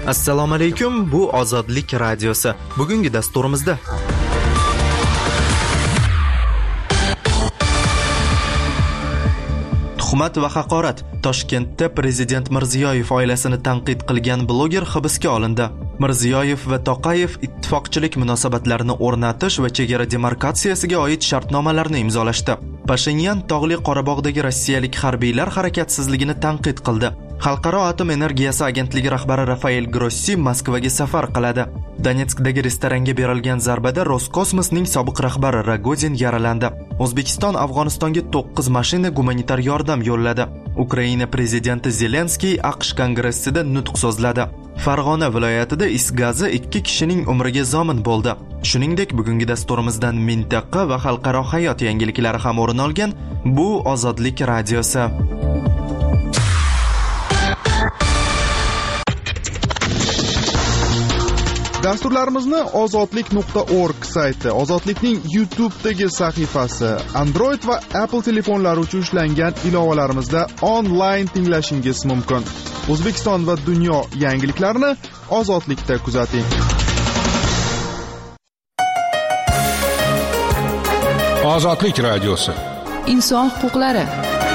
Assalomu alaykum, bu Ozodlik radiosi. Bugungi dasturimizda tuhmat va haqorat. Toshkentda prezident Mirziyoyev oilasini tanqid qilgan bloger hibsga olindi. Mirziyoyev va Toqayev ittifoqchilik munosabatlarini o'rnatish va chegara demarkatsiyasiga oid shartnomalarni imzolashdi. Pashinyan Tog'li Qorabog'dagi rossiyalik harbiylar harakatsizligini tanqid qildi. Xalqaro atom energiyasi agentligi rahbari Rafael Grossi Moskvaga safar qiladi. Donetskdagi restoranga berilgan zarbada Roskosmosning sobiq rahbari Rogozin yaralandi. O'zbekiston Afg'onistonga 9 mashina gumanitar yordam yo'lladi. Ukraina prezidenti Zelenskiy AQSh kongressida nutq so'zladi. Farg'ona viloyatida is gazi 2 kishining umriga zomin bo'ldi. Shuningdek, bugungi dasturimizdan mintaqa va xalqaro hayot yangiliklari ham o'rin olgan. Bu Ozodlik radiosi. Dasturlarimizni ozodlik.org sayti, Ozodlikning YouTube'dagi sahifasi, Android va Apple telefonlari uchun ishlangan ilovalarimizda onlayn tinglashingiz mumkin. O'zbekiston va dunyo yangiliklarini Ozodlikda kuzating. Ozodlik radiosi. Inson huquqlari.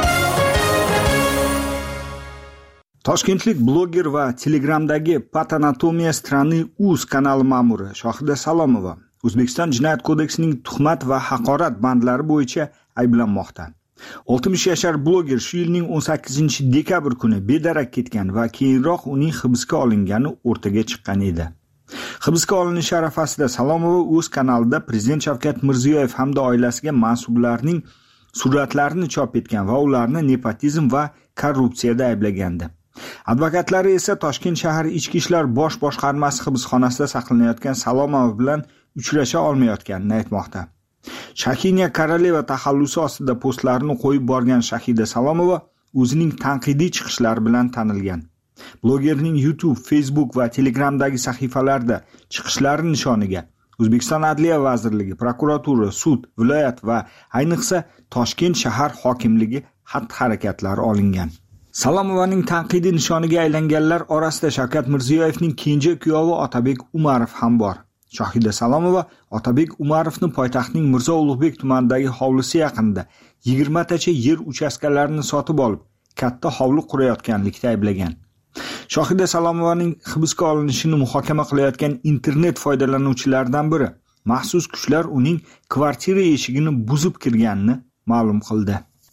Toshkentlik bloger va Telegramdagi Patanatomiya strani uz kanali ma'muri Shohida Salomova O'zbekiston Jinoyat kodeksining tuhmat va haqorat bandlari bo'yicha ayblanmoqda. 60 yashar bloger shu yilning 18-dekabr kuni bedarak ketgan va keyinroq uning hibsga olingani o'rtaga chiqqan edi. Hibsga olinishi arafasida Salomova o'z kanalida Prezident Shavkat Mirziyoyev hamda oilasiga mansublarning suratlarini chop etgan va ularni nepotizm va korrupsiyada ayblagandi. Advokatlari esa Toshkent shahar Ichki ishlar bosh boshqarmasi hibsxonasida saqlanayotgan Salomova bilan uchrasha olmayotganini aytmoqda. Shakiniya Koroleva taxallusi ostida postlarini qo'yib borgan Shahida Salomova o'zining tanqidiy chiqishlari bilan tanilgan. Blogerning YouTube, Facebook va Telegramdagi sahifalarida chiqishlari nishoniga O'zbekiston Adliya vazirligi, prokuratura, sud, viloyat va ayniqsa Toshkent shahar hokimligi xatti-harakatlari olingan. Salomovaning tanqidiy nishoniga aylanganlar orasida Shavkat Mirziyoyevning kenja kuyovi Otabek Umarov ham bor. Shohida Salomova Otabek Umarovni poytaxtning Mirzo Ulug'bek tumanidagi hovlisi yaqinida 20 tacha yer uchastkalarini sotib olib, katta hovli qurayotganlikda ayblagan. Shohida Salomovaning hibsga olinishini muhokama qilayotgan internet foydalanuvchilaridan biri maxsus kuchlar uning kvartira eshigini buzib kirganini ma'lum qildi.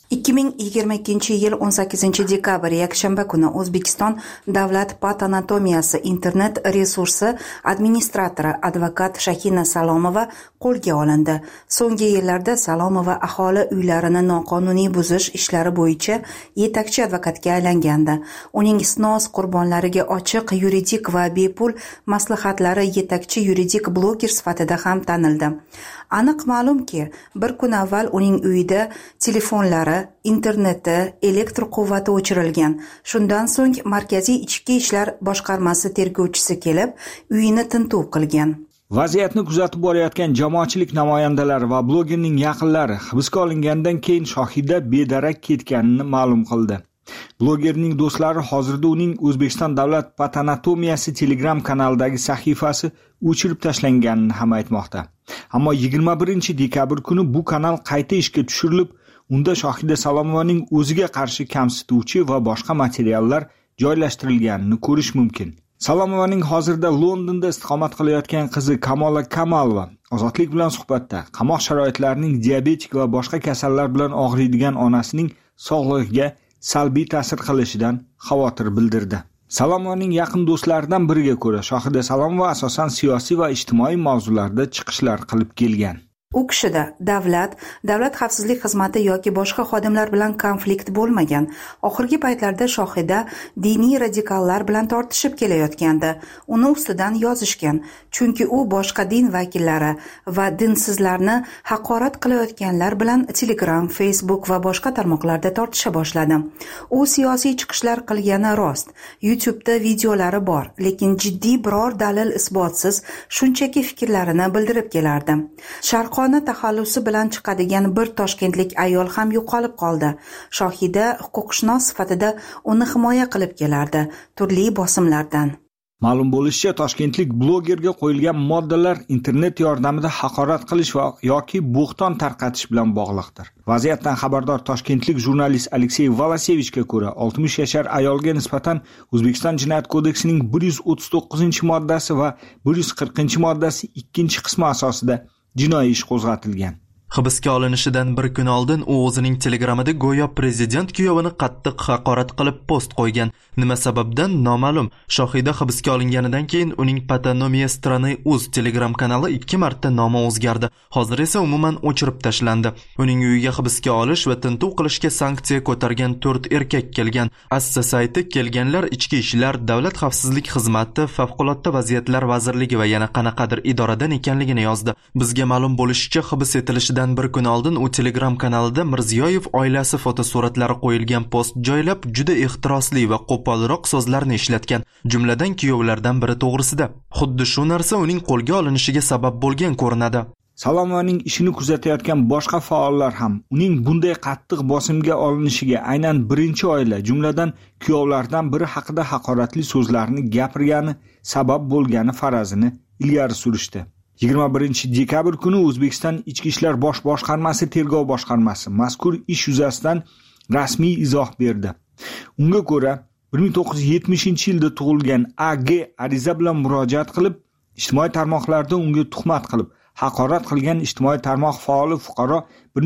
2022-yil 18-dekabr yakshanba kuni O'zbekiston Davlat patanatomiyasi internet resursi administratori advokat Shakina Salomova qo'lga olindi. So'nggi yillarda Salomova aholi uylarini noqonuniy buzish ishlari bo'yicha yetakchi advokatga aylangandi. Uning snos qurbonlariga ochiq yuridik va bepul maslahatlari yetakchi yuridik bloger sifatida ham tanildi. Aniq ma'lumki, bir kun avval uning uyida telefonlari, interneti, elektr quvvati o'chirilgan. Shundan so'ng Markaziy ichki ishlar boshqarmasi tergovchisi kelib, uyini tintuv qilgan. Vaziyatni kuzatib borayotgan jamoatchilik namoyandalari va blogerning yaqinlari hibsga olingandan keyin Shohida bedarak ketganini ma'lum qildi. Blogerning do'stlari hozirda uning O'zbekiston Davlat patanatomiyasi Telegram kanalidagi sahifasi o'chirib tashlanganini ham aytmoqda. Ammo 21-dekabr kuni bu kanal qayta ishga tushirilib, unda Shohida Salomovaning o'ziga qarshi kamsituvchi va boshqa materiallar joylashtirilganini ko'rish mumkin. Salomovaning hozirda Londonda istiqomat qilayotgan qizi Kamola Kamalova Ozodlik bilan suhbatda qamoq sharoitlarining diabetik va boshqa kasallar bilan og'riydigan onasining sog'lig'iga salbiy ta'sir qilishidan xavotir bildirdi. Salomovaning yaqin do'stlaridan biriga ko'ra, Shohida Salomova asosan siyosiy va ijtimoiy mavzularda chiqishlar qilib kelgan. U kishida davlat xavfsizlik xizmati yoki boshqa xodimlar bilan konflikt bo'lmagan. Oxirgi paytlarda Shohida diniy radikallar bilan tortishib kelayotgandi. Uni ustidan yozishgan, chunki u boshqa din vakillari va dinsizlarni haqorat qilayotganlar bilan Telegram, Facebook va boshqa tarmoqlarda tortisha boshladi. U siyosiy chiqishlar qilgani rost. YouTube'da videolari bor, lekin jiddiy biror dalil isbotsiz shunchaki fikrlarini bildirib kelardi. Sharqona taxallusi bilan chiqadigan bir toshkentlik ayol ham yo'qolib qoldi. Shohida huquqshunos sifatida uni himoya qilib kelardi turli bosimlardan. Ma'lum bo'lishicha, toshkentlik blogerga qo'yilgan moddalar internet yordamida haqorat qilish yoki bo'xton tarqatish bilan bog'liqdir. Vaziyatdan xabardor toshkentlik jurnalist Aleksey Volosevichga ko'ra, 60 yashar ayolga nisbatan O'zbekiston Jinoyat kodeksining 139-moddasi va 140-moddasi 2-qismi asosida jinoiy ish qo'zg'atilgan. Hibsga olinishidan bir kun oldin u o'zining Telegramida go'yo prezident kuyovini qattiq haqorat qilib post qo'ygan. Nima sababdan noma'lum. Shohida hibsga olinganidan keyin uning Patanomiya strani uz Telegram kanali 2 marta nomi o'zgardi. Hozir esa umuman o'chirib tashlandi. Uning uyiga hibsga olish va tintuv qilishga sanksiya ko'targan 4 erkak kelgan. Assa sayti kelganlar ichki ishlar, davlat xavfsizlik xizmati, favqulodda vaziyatlar vazirligi va yana qanaqadir idoradan ekanligini yozdi. Bizga ma'lum bo'lishicha, hibs etilishidan bir kun oldin u Telegram kanalida Mirziyoyev oilasi fotosuratlari qo'yilgan post joylab juda ehtirosli va qo'polroq so'zlarni ishlatgan, jumladan kuyovlardan biri to'g'risida. Xuddi shu narsa uning qo'lga olinishiga sabab bo'lgan ko'rinadi. Salomovaning ishini kuzatayotgan boshqa faollar ham uning bunday qattiq bosimga olinishiga aynan birinchi oila, jumladan kuyovlardan biri haqida haqoratli so'zlarni gapirgani sabab bo'lgani farazini ilgari surishdi. 21-dekabr kuni O'zbekiston Ichki ishlar bosh boshqarmasi tergov boshqarmasi mazkur ish yuzasidan rasmiy izoh berdi. Unga ko'ra, 1970-yilda tug'ilgan AG ariza bilan murojaat qilib, ijtimoiy tarmoqlarda unga tuhmat qilib, haqorat qilgan ijtimoiy tarmoq faoli fuqaro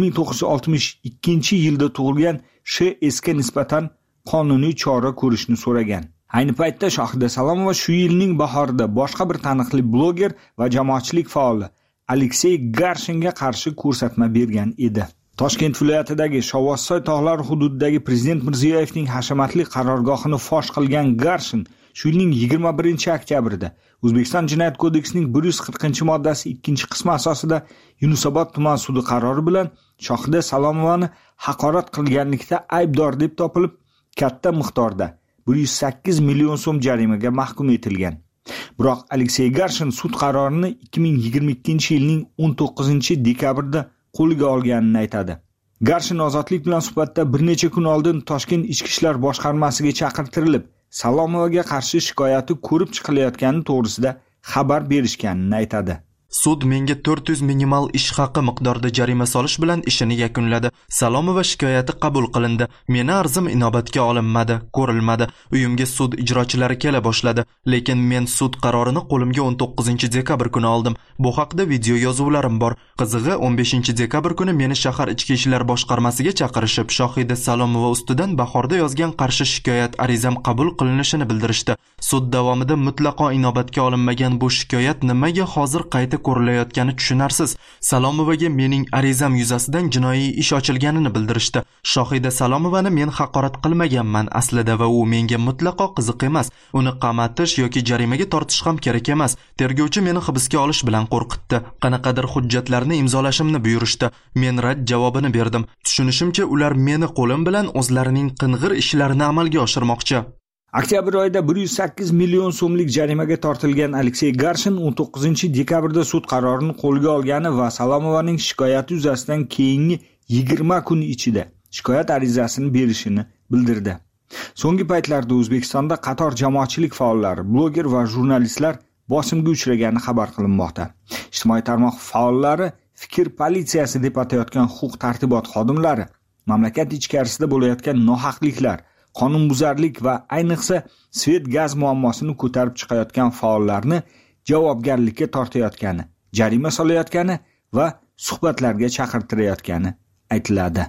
1962-yilda tug'ilgan SHSga nisbatan qonuniy chora ko'rishni so'ragan. Ayni paytda Shohida Salomova shu yilning bahorida boshqa bir taniqli bloger va jamoatchilik faoli Aleksey Garshinga qarshi ko'rsatma bergan edi. Toshkent viloyatidagi Shovvozsoy tog'lari hududidagi Prezident Mirziyoyevning hashamatli qarorgohini fosh qilgan Garshin shu yilning 21-oktyabrida O'zbekiston Jinoyat kodeksining 140-moddasi 2-qismi asosida Yunusobod tuman sudi qarori bilan Shohida Salomovani haqorat qilganlikda aybdor deb topilib, katta miqdorda 108 million so'm jarimaga mahkum etilgan. Biroq Aleksey Garshin sud qarorini 2022-yilning 19-dekabrida qo'lga olganini aytadi. Garshin ozodlik bilan suhbatda bir necha kun oldin Toshkent Ichki ishlar boshqarmasiga chaqirtirilib, Salomovaga qarshi shikoyati ko'rib chiqilayotgani to'g'risida xabar berishganini aytadi. Sud menga 400 minimal ish haqi miqdorida jarima solish bilan ishini yakunladi. Salomova shikoyati qabul qilindi. Meni arzim inobatga olinmadi, ko'rilmadi. Uyimga sud ijrochilari kela boshladi, lekin men sud qarorini qo'limga 19-dekabr kuni oldim. Bu haqda video yozuvlarim bor. Qizig'i 15-dekabr kuni meni shahar ichki ishlar boshqarmasiga chaqirishib, Shohida Salomova ustidan bahorda yozgan qarshi shikoyat arizam qabul qilinishini bildirishdi. Sud davomida mutlaqo inobatga olinmagan bu shikoyat nimaga hozir qayta ko'rilayotgani tushunarsiz. Salomovaga mening arizam yuzasidan jinoiy ish ochilganini bildirishdi. Shohida Salomovani men haqorat qilmaganman aslida va u menga mutlaqo qiziq emas. Uni qamatish yoki jarimaga tortish ham kerak emas. Tergovchi meni hibsga olish bilan qo'rqitdi. Qanaqadir hujjatlarni imzolashimni buyurishdi. Men rad javobini berdim. Tushunishimcha, ular meni qo'lim bilan o'zlarining qing'ir ishlarini amalga oshirmoqchi. Oktyabr oyida 108 million so'mlik jarimaga tortilgan Aleksey Garshin 19-dekabrda sud qarorini qo'lga olgani va Salomovaning shikoyati yuzasidan keyingi 20 kun ichida shikoyat arizasini berishini bildirdi. So'nggi paytlarda O'zbekistonda qator jamoatchilik faollari, bloger va jurnalistlar bosimga uchragani xabar qilinmoqda. Ijtimoiy tarmoq faollari fikr politsiyasi deb atayotgan huquq-tartibot xodimlari mamlakat ichkarisida bo'layotgan nohaqliklar, qonunbuzarlik va ayniqsa svet gaz muammosini ko'tarib chiqayotgan faollarni javobgarlikka tortayotgani, jarima solayotgani va suhbatlarga chaqirtirayotgani aytiladi.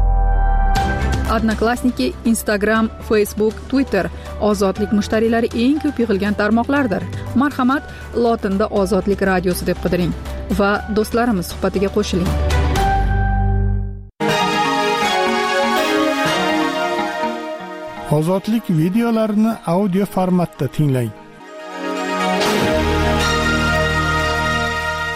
Odnoklassniki, Instagram, Facebook, Twitter ozodlik mushtariylari eng ko'p yig'ilgan tarmoqlardir. Marhamat, lotinda Ozodlik radiosi deb qidiring va do'stlarimiz suhbatiga qo'shiling. Ozodlik videolarini audio formatda tinglang.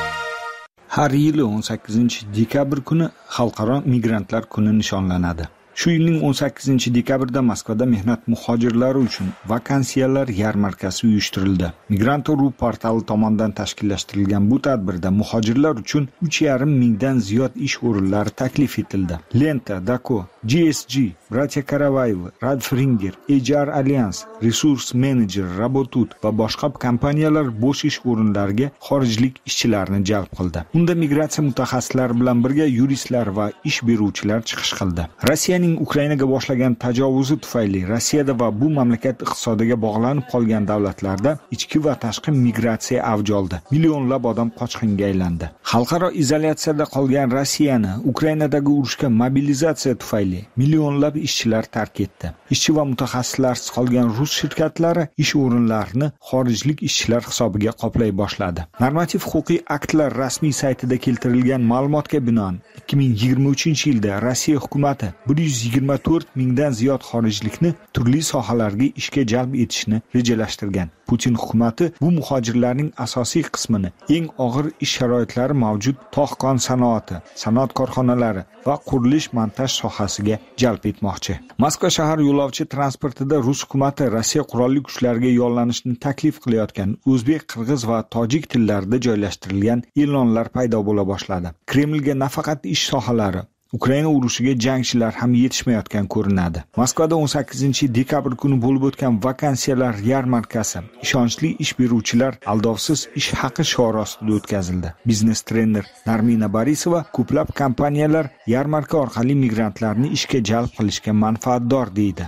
Har yili 18-dekabr kuni Xalqaro migrantlar kuni nishonlanadi. Shu yilning 18-dekabrda Moskvada mehnat muhojirlari uchun vakansiyalar yarmarkasi uyushtirildi. Migrant.ru portali tomonidan tashkillashtirilgan bu tadbirda muhojirlar uchun 3,5 mingdan ziyod ish o'rinlari taklif etildi. Lenta, Dako, GSG, Bratya Karavayev, Radfringer, HR Alliance, Resource Manager, Rabotut va boshqa kompaniyalar bo'sh ish o'rinlariga xorijlik ishchilarni jalb qildi. Unda migratsiya mutaxassislari bilan birga yuristlar va ish beruvchilar chiqish qildi. Rossiyaning Ukrainaga boshlagan tajovuzi tufayli Rossiyada va bu mamlakat iqtisodiga bog'lanib qolgan davlatlarda ichki va tashqi migratsiya avj oldi. Millionlab odam qochqinga aylandi. Xalqaro izolyatsiyada qolgan Rossiyani Ukrainadagi urushga mobilizatsiya tufayli millionlab ishchilar tark etdi. Ishchi va mutaxassislarsiz qolgan rus shirkatlari ish o'rinlarini xorijlik ishchilar hisobiga qoplay boshladi. Normativ-huquqiy aktlar rasmiy saytida keltirilgan ma'lumotga binoan 2023-yilda Rossiya hukumatı 124 mingdan ziyod xorijlikni turli sohalarga ishga jalb etishni rejalashtirgan. Putin hukumati bu muhojirlarning asosiy qismini eng og'ir ish sharoitlari mavjud tog'-kon sanoati, sanoat korxonalari va qurilish-montaj sohasiga jalb etmoqchi. Moskva shahar yo'lovchi transportida Rus hukumati Rossiya qurolli kuchlariga yollanishni taklif qilayotgan o'zbek, qirg'iz va tojik tillarida joylashtirilgan e'lonlar paydo bo'la boshladi. Kremlga nafaqat ish sohalari, Ukraina urushiga jangchilar ham yetishmayotgan ko'rinadi. Moskvada 18-dekabr kuni bo'lib o'tgan vakansiyalar yarmarkasi ishonchli ish beruvchilar aldovsiz ish haqi shiori ostida o'tkazildi. Biznes trener Narmina Borisova ko'plab kompaniyalar yarmarka orqali migrantlarni ishga jalb qilishga manfaatdor deydi.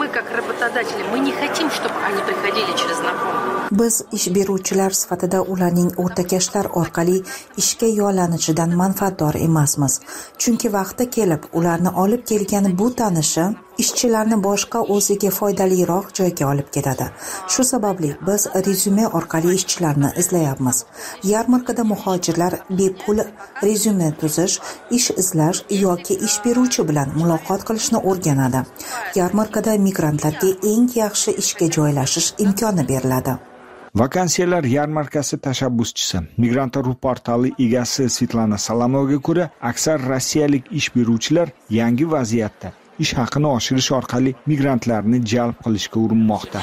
Biz ish beruvchilar sifatida ularning o'rtakashlar orqali ishga yollanishidan manfaatdor emasmiz. Chunki vaqti kelib ularni olib kelgan bu tanishi ishchilarni boshqa o'ziga foydaliroq joyga olib ketadi. Shu sababli biz rezyume orqali ishchilarni izlayapmiz. Yarmarkada muhojirlar bepul rezyume tuzish, ish izlash yoki ish beruvchi bilan muloqot qilishni o'rganadi. Yarmarkada migrantlarga eng yaxshi ishga joylashish imkoni beriladi. Vakansiyalar yarmarkasi tashabbuschisi, Migrant.ru portali egasi Svetlana Salamovaga ko'ra, aksar rossiyalik ish beruvchilar yangi vaziyatda ish haqini oshirish orqali migrantlarni jalb qilishga urinmoqda.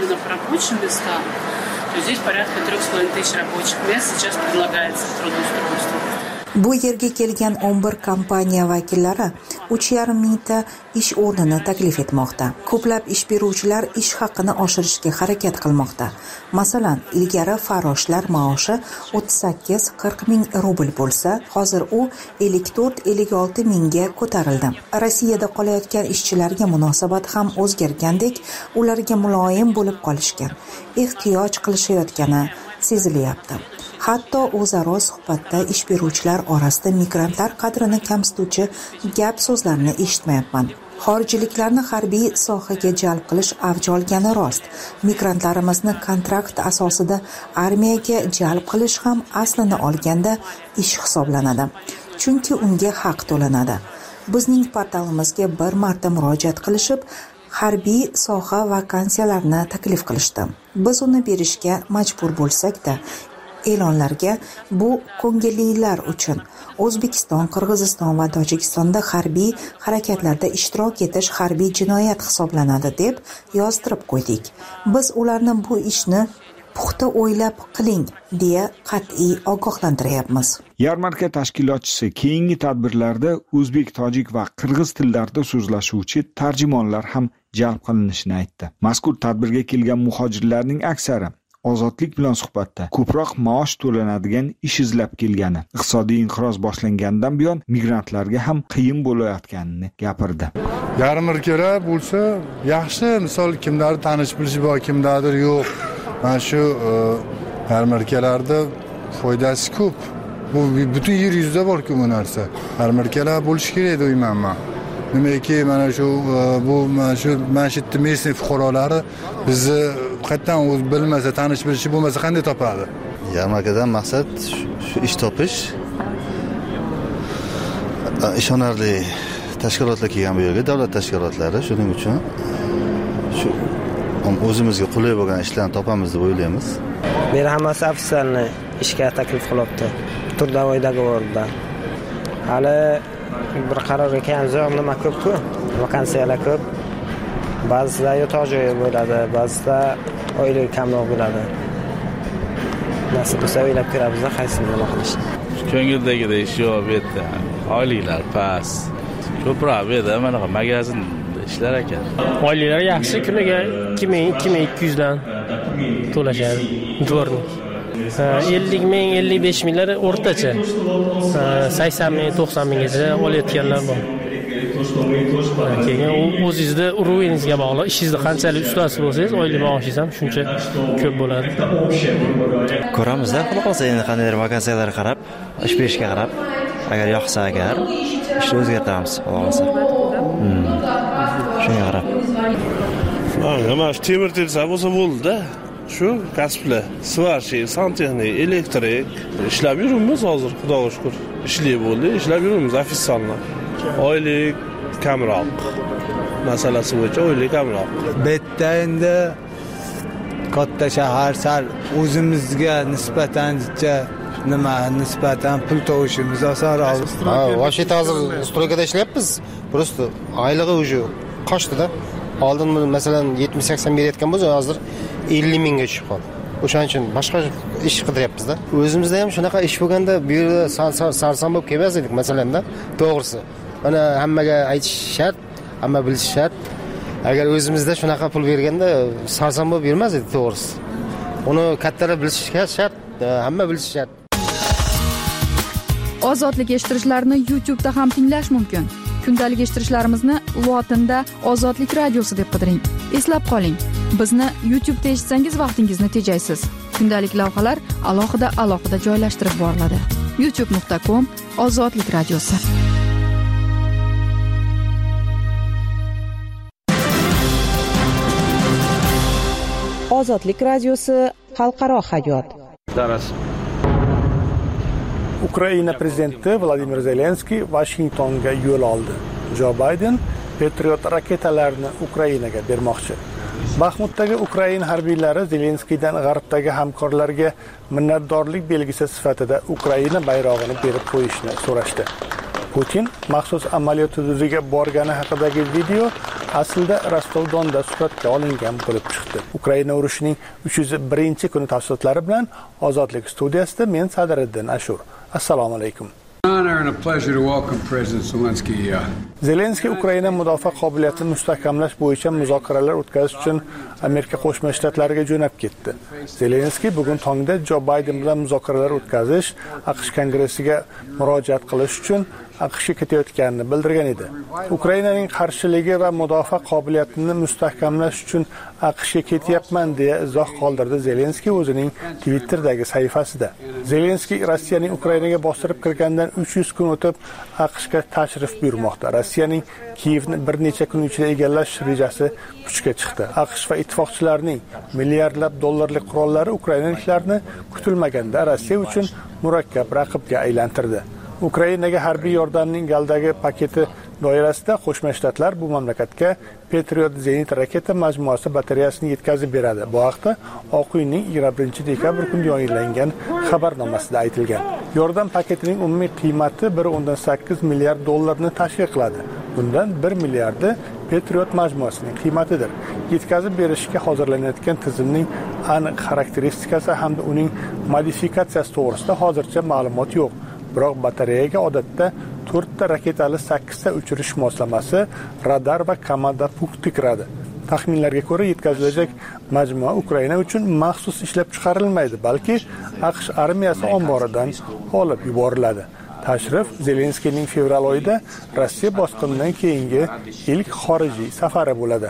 Bu yerga kelgan 11 kompaniya vakillari 3,5 mingta ish o'rnini taklif etmoqda. Ko'plab ish beruvchilar ish haqini oshirishga harakat qilmoqda. Masalan, ilgari farroshlar maoshi 38-40 ming rubl bo'lsa, hozir u 54-56 mingga ko'tarildi. Rossiyada qolayotgan ishchilarga munosabat ham o'zgargandek, ularga muloyim bo'lib qolishgan, ehtiyoj qilishayotgani sezilyapti. Hatto o'zaro suhbatda ish beruvchilar orasida migrantlar qadrini kamsituvchi gap so'zlarni eshitmayapman. Xorijliklarni harbiy sohaga jalb qilish avj olgani rost. Migrantlarimizni kontrakt asosida armiyaga jalb qilish ham aslini olganda ish hisoblanadi. Chunki unga haq to'lanadi. Bizning portalimizga bir marta murojaat qilishib, harbiy soha vakansiyalarini taklif qilishdi. Biz uni berishga majbur bo'lsak-da, e'lonlarga bu ko'ngillilar uchun O'zbekiston, Qirg'iziston va Tojikistonda harbiy harakatlarda ishtirok etish harbiy jinoyat hisoblanadi deb yozdirib qo'ydik. Biz ularni bu ishni puxta o'ylab qiling deya qat'iy ogohlantiryapmiz. Yarmarka tashkilotchisi keyingi tadbirlarda o'zbek, tojik va qirg'iz tillarida so'zlashuvchi tarjimonlar ham jalb qilinishini aytdi. Mazkur tadbirga kelgan muhojirlarning aksari ozodlik bilan suhbatda ko'proq maosh to'lanadigan ish izlab kelgani, iqtisodiy inqiroz boshlangandan buyon migrantlarga ham qiyin bo'layotganini gapirdi. Yarmarkalar bo'lsa, yaxshi, misol kimlarni tanish bilish bor, kimlardir yo'q. Mana shu yarmarkalarda foydasi ko'p. Bu butun yer yuzida bor-ku bu narsa. Yarmarkalar bo'lish kerak deyman men. Nimaki mana shu mashitni mesni fuqarolari bizni qayerdan o'z bilmasa, tanish bilishi bo'lmasa qanday topadi? Yarmarkadan maqsad shu ish topish. Ishonarli tashkilotlar kelgan bu yerga, davlat tashkilotlari, shuning uchun shu o'zimizga qulay bo'lgan ishlarni topamiz deb o'ylaymiz. Meni hammasi ofitserni ishga taklif qilibdi. Turdovoy dogovorda. Hali bir qarorga kelgan zo'r nima ko'p-ku. vakansiyalar ko'p. Ba'zida yotoq joyi bo'ladi, ba'zida oylik kamroq bo'ladi. Nasib bo'lsa o'ylab ko'ramiz, qaysini nima qilishni. Ko'ngildagidek ish yo'q bu yerda. Oyliklar past. Ko'proq bu yerda mana magazin ishlar ekan. Oyliklar yaxshi, kuniga 2000-2200 dan to'lashadi. Dvornik. 50 ming, 55 minglar o'rtacha. 80 ming, 90 minggacha olayotganlar bor. Keyin o'zingizda urovingizga bog'liq. Ishingizda qanchalik ustasi bo'lsangiz, oylik maoshingiz ham shuncha ko'p bo'ladi. Ko'ramizda, xudo qolsa endi qandaydir vakansiyalarga qarab, ish berishga qarab, agar yoqsa agar ishni o'zgartiramiz, xudo qolsa. Shunga qarab. Nima temir tersa bo'lsa bo'ldi-da. Shu kasblar, svarchi, santexnik, elektrik ishlab yuribmiz hozir, xudoga shukr. Ishli bo'ldi, ishlab yuribmiz ofitsialni. Oylik kamroq. Masalasi bo'yicha oylik kamroq. Bitta endi katta shahar sal o'zimizga nisbatan pul to'lashimiz osonroq. Вообще hozir stroykada ishlayapmiz. Просто oylig'i уже qochdi-da. Oldin masalan 70-80 berayotgan bo'lsa, hozir 50 mingga tushib qoldi. O'shaning uchun boshqa ish qidiryapmiz-da. O'zimizda ham shunaqa ish bo'lganda bu yerda sarson bo'lib kelmas edik masalanda. To'g'risi. Mana hammaga aytish shart, hamma bilishi shart. Agar o'zimizda shunaqa pul berganda sarson bo'lib bermas edi to'g'risi. Uni kattalar bilishi shart, hamma bilishi shart. Ozodlik eshittirishlarni YouTube'da ham tinglash mumkin. Kundalik eshittirishlarimizni lotinda Ozodlik radiosi deb qidiring. Eslab qoling, bizni YouTube'da eshitsangiz vaqtingizni tejaysiz. Kundalik lavhalar alohida joylashtirib boriladi. youtube.com/Ozodlik radiosi. Ozodlik radiosi xalqaro hayot. Ukraina prezidenti Vladimir Zelenskiy Vashingtonga yo'l oldi. Jo Bayden Patriot raketalarini Ukrainaga bermoqchi. Baxmutdagi Ukraina harbiylari Zelenskiydan g'arbdagi hamkorlarga minnatdorlik belgisi sifatida Ukraina bayrog'ini berib qo'yishni so'rashdi. Putin maxsus amaliyot hududiga borgani haqidagi video aslida Rostov-Donda suratga olingan bo'lib chiqdi. Ukraina urushining 301-kuni tafsilotlari bilan Ozodlik studiyasida men Sadiriddin Ashur. Assalomu alaykum. Zelenskiy Ukraina mudofaa qobiliyatini mustahkamlash bo'yicha muzokaralar o'tkazish uchun Amerika Qo'shma Shtatlariga jo'nab ketdi. Zelenskiy bugun tongda Jo Bayden bilan muzokaralar o'tkazish, AQSh kongressiga murojaat qilish uchun AQShga ketayotganini bildirgan edi. Ukrainaning qarshiligi va mudofaa qobiliyatini mustahkamlash uchun AQShga ketyapman deya izoh qoldirdi Zelenskiy o'zining Twitter'dagi sahifasida. Zelenskiy Rossiyaning Ukrainaga bostirib kirgandan 300 kun o'tib AQShga tashrif buyurmoqda. Rossiyaning Kiyevni bir necha kun ichida egallash rejasi kuchga chiqdi. AQSh va ittifoqchilarining milliardlab dollarlik qurollari ukrainaliklarni kutilmaganda Rossiya uchun murakkab raqibga aylantirdi. Ukrainaga harbiy yordamning galdagi paketi doirasida Qo'shma Shtatlar bu mamlakatga Patriot zenit raketa majmuasi batareyasini yetkazib beradi. Bu haqda Oq uyning 21-dekabr kuni yayınlangan xabarnomasida aytilgan. Yordam paketining umumiy qiymati 1.8 milliard dollarni tashkil qiladi. Bundan 1 milliardi Patriot majmuasining qiymatidir. Yetkazib berishga hozirlanayotgan tizimning aniq xarakteristikasi hamda uning modifikatsiyasi to'g'risida hozircha ma'lumot yo'q. Biroq batareyaga odatda 4 ta raketali 8 ta uchirish moslamasi, radar va komanda punkti kiradi. Taxminlarga ko'ra yetkazilajak majmua Ukraina uchun maxsus ishlab chiqarilmaydi, balki AQSh armiyasi omboridan olib yuboriladi. Tashrif Zelenskiyning fevral oyida Rossiya bosqinidan keyingi ilk xorijiy safari bo'ladi.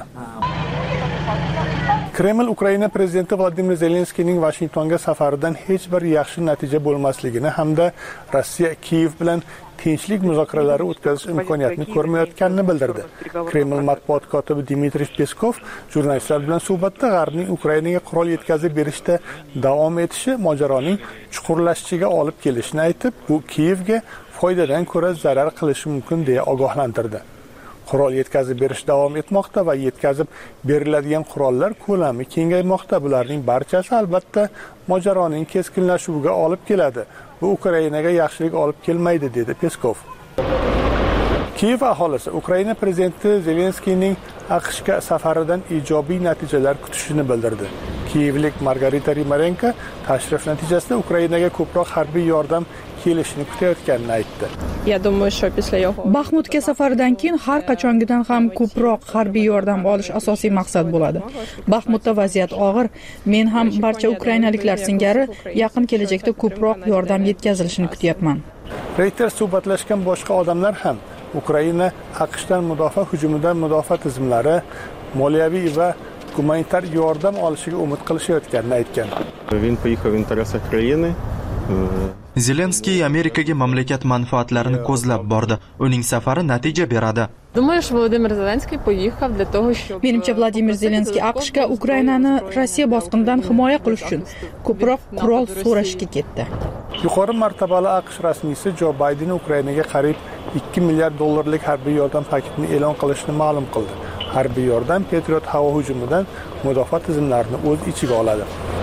Kreml Ukraina prezidenti Vladimir Zelenskiyning Washingtonga safaridan hech bir yaxshi natija bo'lmasligini hamda Rossiya Kiyev bilan tinchlik muzokaralari o'tkazish imkoniyatini ko'rmayotganini bildirdi. Kreml matbuot kotibi Dmitriy Peskov jurnalistlar bilan suhbatda G'arbning Ukrainaga qurol yetkazib berishda davom etishi mojaroning chuqurlashishiga olib kelishini aytib, bu Kiyevga foydadan ko'ra zarar qilishi mumkin deya ogohlantirdi. Qurol yetkazib berish davom etmoqda va yetkazib beriladigan qurollar ko'lami kengaymoqda. Bularning barchasi albatta mojaroning keskinlashuviga olib keladi. Bu Ukrainaga yaxshilik olib kelmaydi, dedi Peskov. Kiyev aholisi Ukraina prezidenti Zelenskiyning AQShga safaridan ijobiy natijalar kutishini bildirdi. Kiyevlik Margarita Rimarenko tashrif natijasida Ukrainaga ko'proq harbiy yordam kelishini kutayotganini aytdi. Baxmutga safaridan keyin har qachongidan ham ko'proq harbiy yordam olish asosiy maqsad bo'ladi. Baxmutda vaziyat og'ir. Men ham barcha ukrainaliklar singari yaqin kelajakda ko'proq yordam yetkazilishini kutyapman. Reuters suhbatlashgan boshqa odamlar ham Ukraina AQShdan mudofaa hujumidan mudofaa tizimlari, moliyaviy va gumanitar yordam olishiga umid qilishayotganini aytgan. Zelenskiy Amerikaga mamlakat manfaatlarini ko'zlab bordi. Uning safari natija beradi. Menimcha Vladimir Zelenskiy AQShga Ukrainani Rossiya bosqinidan himoya qilish uchun ko'proq qurol so'rashga ketdi. Yuqori martabali AQSh rasmiysi Jo Bayden Ukrainaga qariyb $2 milliard harbiy yordam paketini e'lon qilishini ma'lum qildi. Harbiy yordam Patriot havo hujumidan mudofaa tizimlarini o'z ichiga oladi.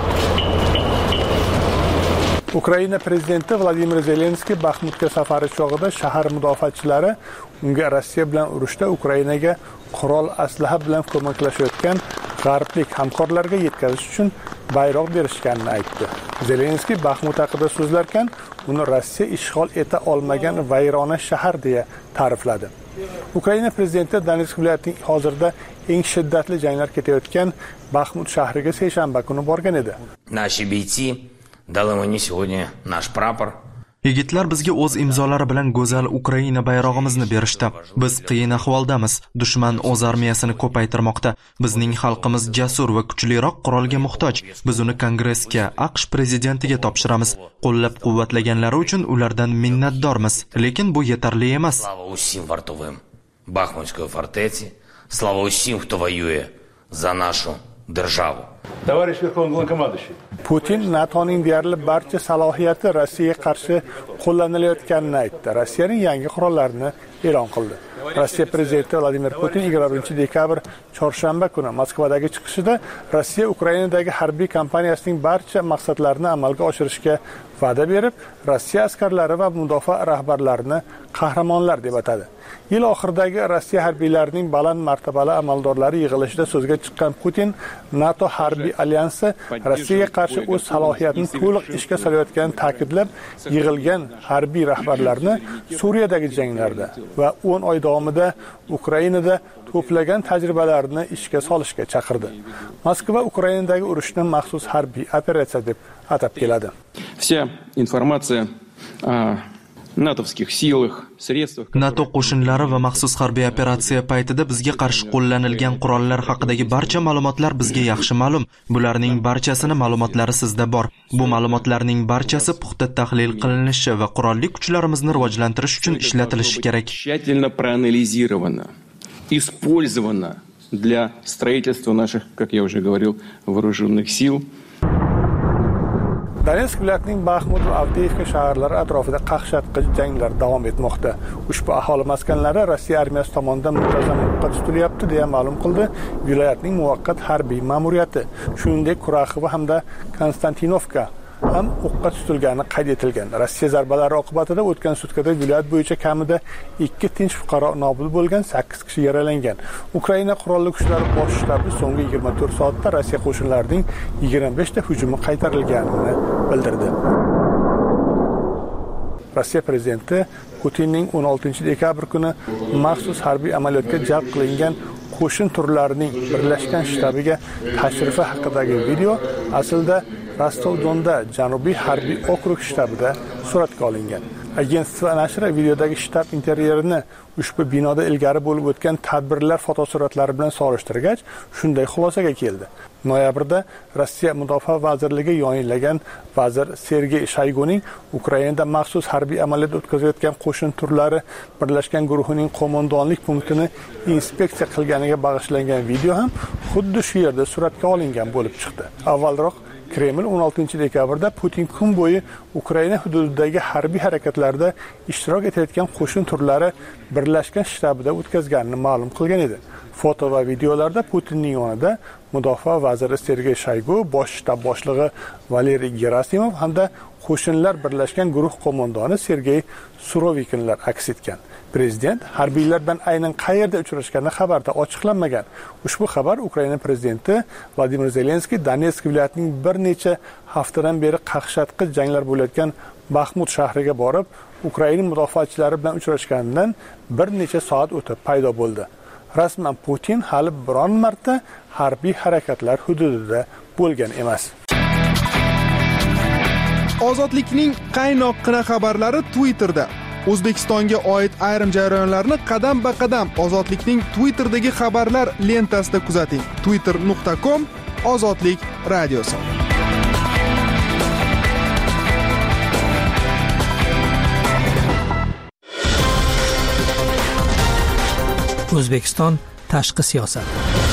Ukraina prezidenti Vladimir Zelenskiy Baxmutga safari chog'ida shahar mudofaachilari unga Rossiya bilan urushda Ukrainaga qurol aslaha bilan ko'maklashayotgan g'arblik hamkorlarga yetkazish uchun bayroq berishganini aytdi. Zelenskiy Baxmut haqida so'zlarkan, uni Rossiya ishg'ol eta olmagan vayrona shahar deya ta'rifladi. Ukraina prezidenti Donetsk viloyatining hozirda eng shiddatli janglar ketayotgan Baxmut shahriga seshanba kuni borgan edi. Наши бойцы дали мне сегодня наш прапор. Yigitlar bizga o'z imzolari bilan go'zal Ukraina bayrog'imizni berishdi. Biz qiyin ahvoldamiz. Dushman o'z armiyasini ko'paytirmoqda. Bizning xalqimiz jasur va kuchliroq qurolga muhtoj. Biz uni Kongressga, AQSh prezidentiga topshiramiz. Qo'llab-quvvatlaganlari uchun ulardan minnatdormiz. Lekin bu yetarli emas. Слава усім вартовим Бахмутської фортеці. Слава усім, хто воює за нашу державу. Товарищ Верховный Главнокомандующий. Putin NATOning deyarli barcha salohiyati Rossiyaga qarshi qo'llanilayotganini aytdi. Rossiyaning yangi qurollarini e'lon qildi. Rossiya prezidenti Vladimir Putin 21-dekabr chorshanba kuni Moskvadagi chiqishida Rossiya Ukrainadagi harbiy kampaniyasining barcha maqsadlarini amalga oshirishga va'da berib, Rossiya askarlari va mudofaa rahbarlarini qahramonlar deb atadi. Yil oxiridagi Rossiya harbiylarining baland martabali amaldorlari yig'ilishida so'zga chiqqan Putin NATO harbiy alyansi Rossiyaga qarshi o'z salohiyatini to'liq ishga solayotganini ta'kidlab, yig'ilgan harbiy rahbarlarni Suriyadagi janglarda va 10 oy davomida Ukrainada to'plagan tajribalarini ishga solishga chaqirdi. Moskva Ukrainadagi urushni maxsus harbiy operatsiya deb atab keladi. Вся информация о натовских силах, средствах. NATO qo'shinlari va maxsus harbiy operatsiya paytida bizga qarshi qo'llanilgan qurollar haqidagi barcha ma'lumotlar bizga yaxshi ma'lum. Bularning barchasini ma'lumotlari sizda bor. Bu ma'lumotlarning barchasi puxta tahlil qilinishi va qurolli kuchlarimizni rivojlantirish uchun ishlatilishi kerak. Тщательно проанализировано, использовано для строительства наших, как я уже говорил, вооруженных сил. Donetsk viloyatining Baxmut va Avdiivka shaharlari atrofida qaqshatqich janglar davom etmoqda. Ushbu aholi maskanlari Rossiya armiyasi tomonidan muntazam o'qqa tutilyapti deya ma'lum qildi viloyatning muvaqqat harbiy ma'muriyati. Shuningdek, Kuraxova hamda Konstantinovka ham o'qqa tutilgani qayd etilgan. Rossiya zarbalari oqibatida o'tgan sutkada viloyat bo'yicha kamida 2 tinch fuqaro nobud bo'lgan, 8 kishi yaralangan. Ukraina qurolli kuchlari bosh shtabi so'nggi 24 soatda Rossiya qo'shinlarining 25 ta hujumi qaytarilganini bildirdi. Rossiya prezidenti Putinning 16-dekabr kuni maxsus harbiy amaliyotga jalb qilingan qo'shin turlarining birlashgan shtabiga tashrifi haqidagi video aslida Rostov-Donda Janubiy harbiy okrug shtabida suratga olingan. Agentство nashri videodagi shtab interyerini ushbu binoda ilgari bo'lib o'tgan tadbirlar fotosuratlari bilan solishtirgach, shunday xulosaga keldi. Noyabrda Rossiya Mudofaa vazirligi yonilagan vazir Sergey Shoyguning Ukrainada maxsus harbiy amaliyot o'tkazayotgan qo'shin turlari birlashgan guruhining qo'mondonlik punktini inspeksiya qilganiga bag'ishlangan video ham xuddi shu yerda suratga olingan bo'lib chiqdi. Avvalroq Kreml 16-dekabrda Putin kun bo'yi Ukraina hududidagi harbiy harakatlarda ishtirok etayotgan qo'shin turlari birlashgan shtabida o'tkazganini ma'lum qilgan edi. Foto va videolarda Putinning yonida Mudofaa vaziri Sergey Shoygu, bosh shtab boshlig'i Valeriy Gerasimov hamda qo'shinlar birlashgan guruh qo'mondoni Sergey Surovikinlar aks etgan. Prezident harbiylar bilan aynan qayerda uchrashgani xabarda ochiqlanmagan. Ushbu xabar Ukraina prezidenti Vladimir Zelenskiy Donetsk viloyatining bir necha haftadan beri qaqshatqich janglar bo'layotgan Baxmut shahriga borib, Ukraina mudofaachilari bilan uchrashganidan bir necha soat o'tib paydo bo'ldi. Rasman Putin hali biron marta harbiy harakatlar hududida bo'lgan emas. Ozodlikning qaynoqqina xabarlari Twitterda. O'zbekistonga oid ayrim jarayonlarni qadam-ba-qadam Ozodlikning Twitterdagi xabarlar lentasida kuzating. twitter.com Ozodlik radiosi. O'zbekiston tashqi siyosat.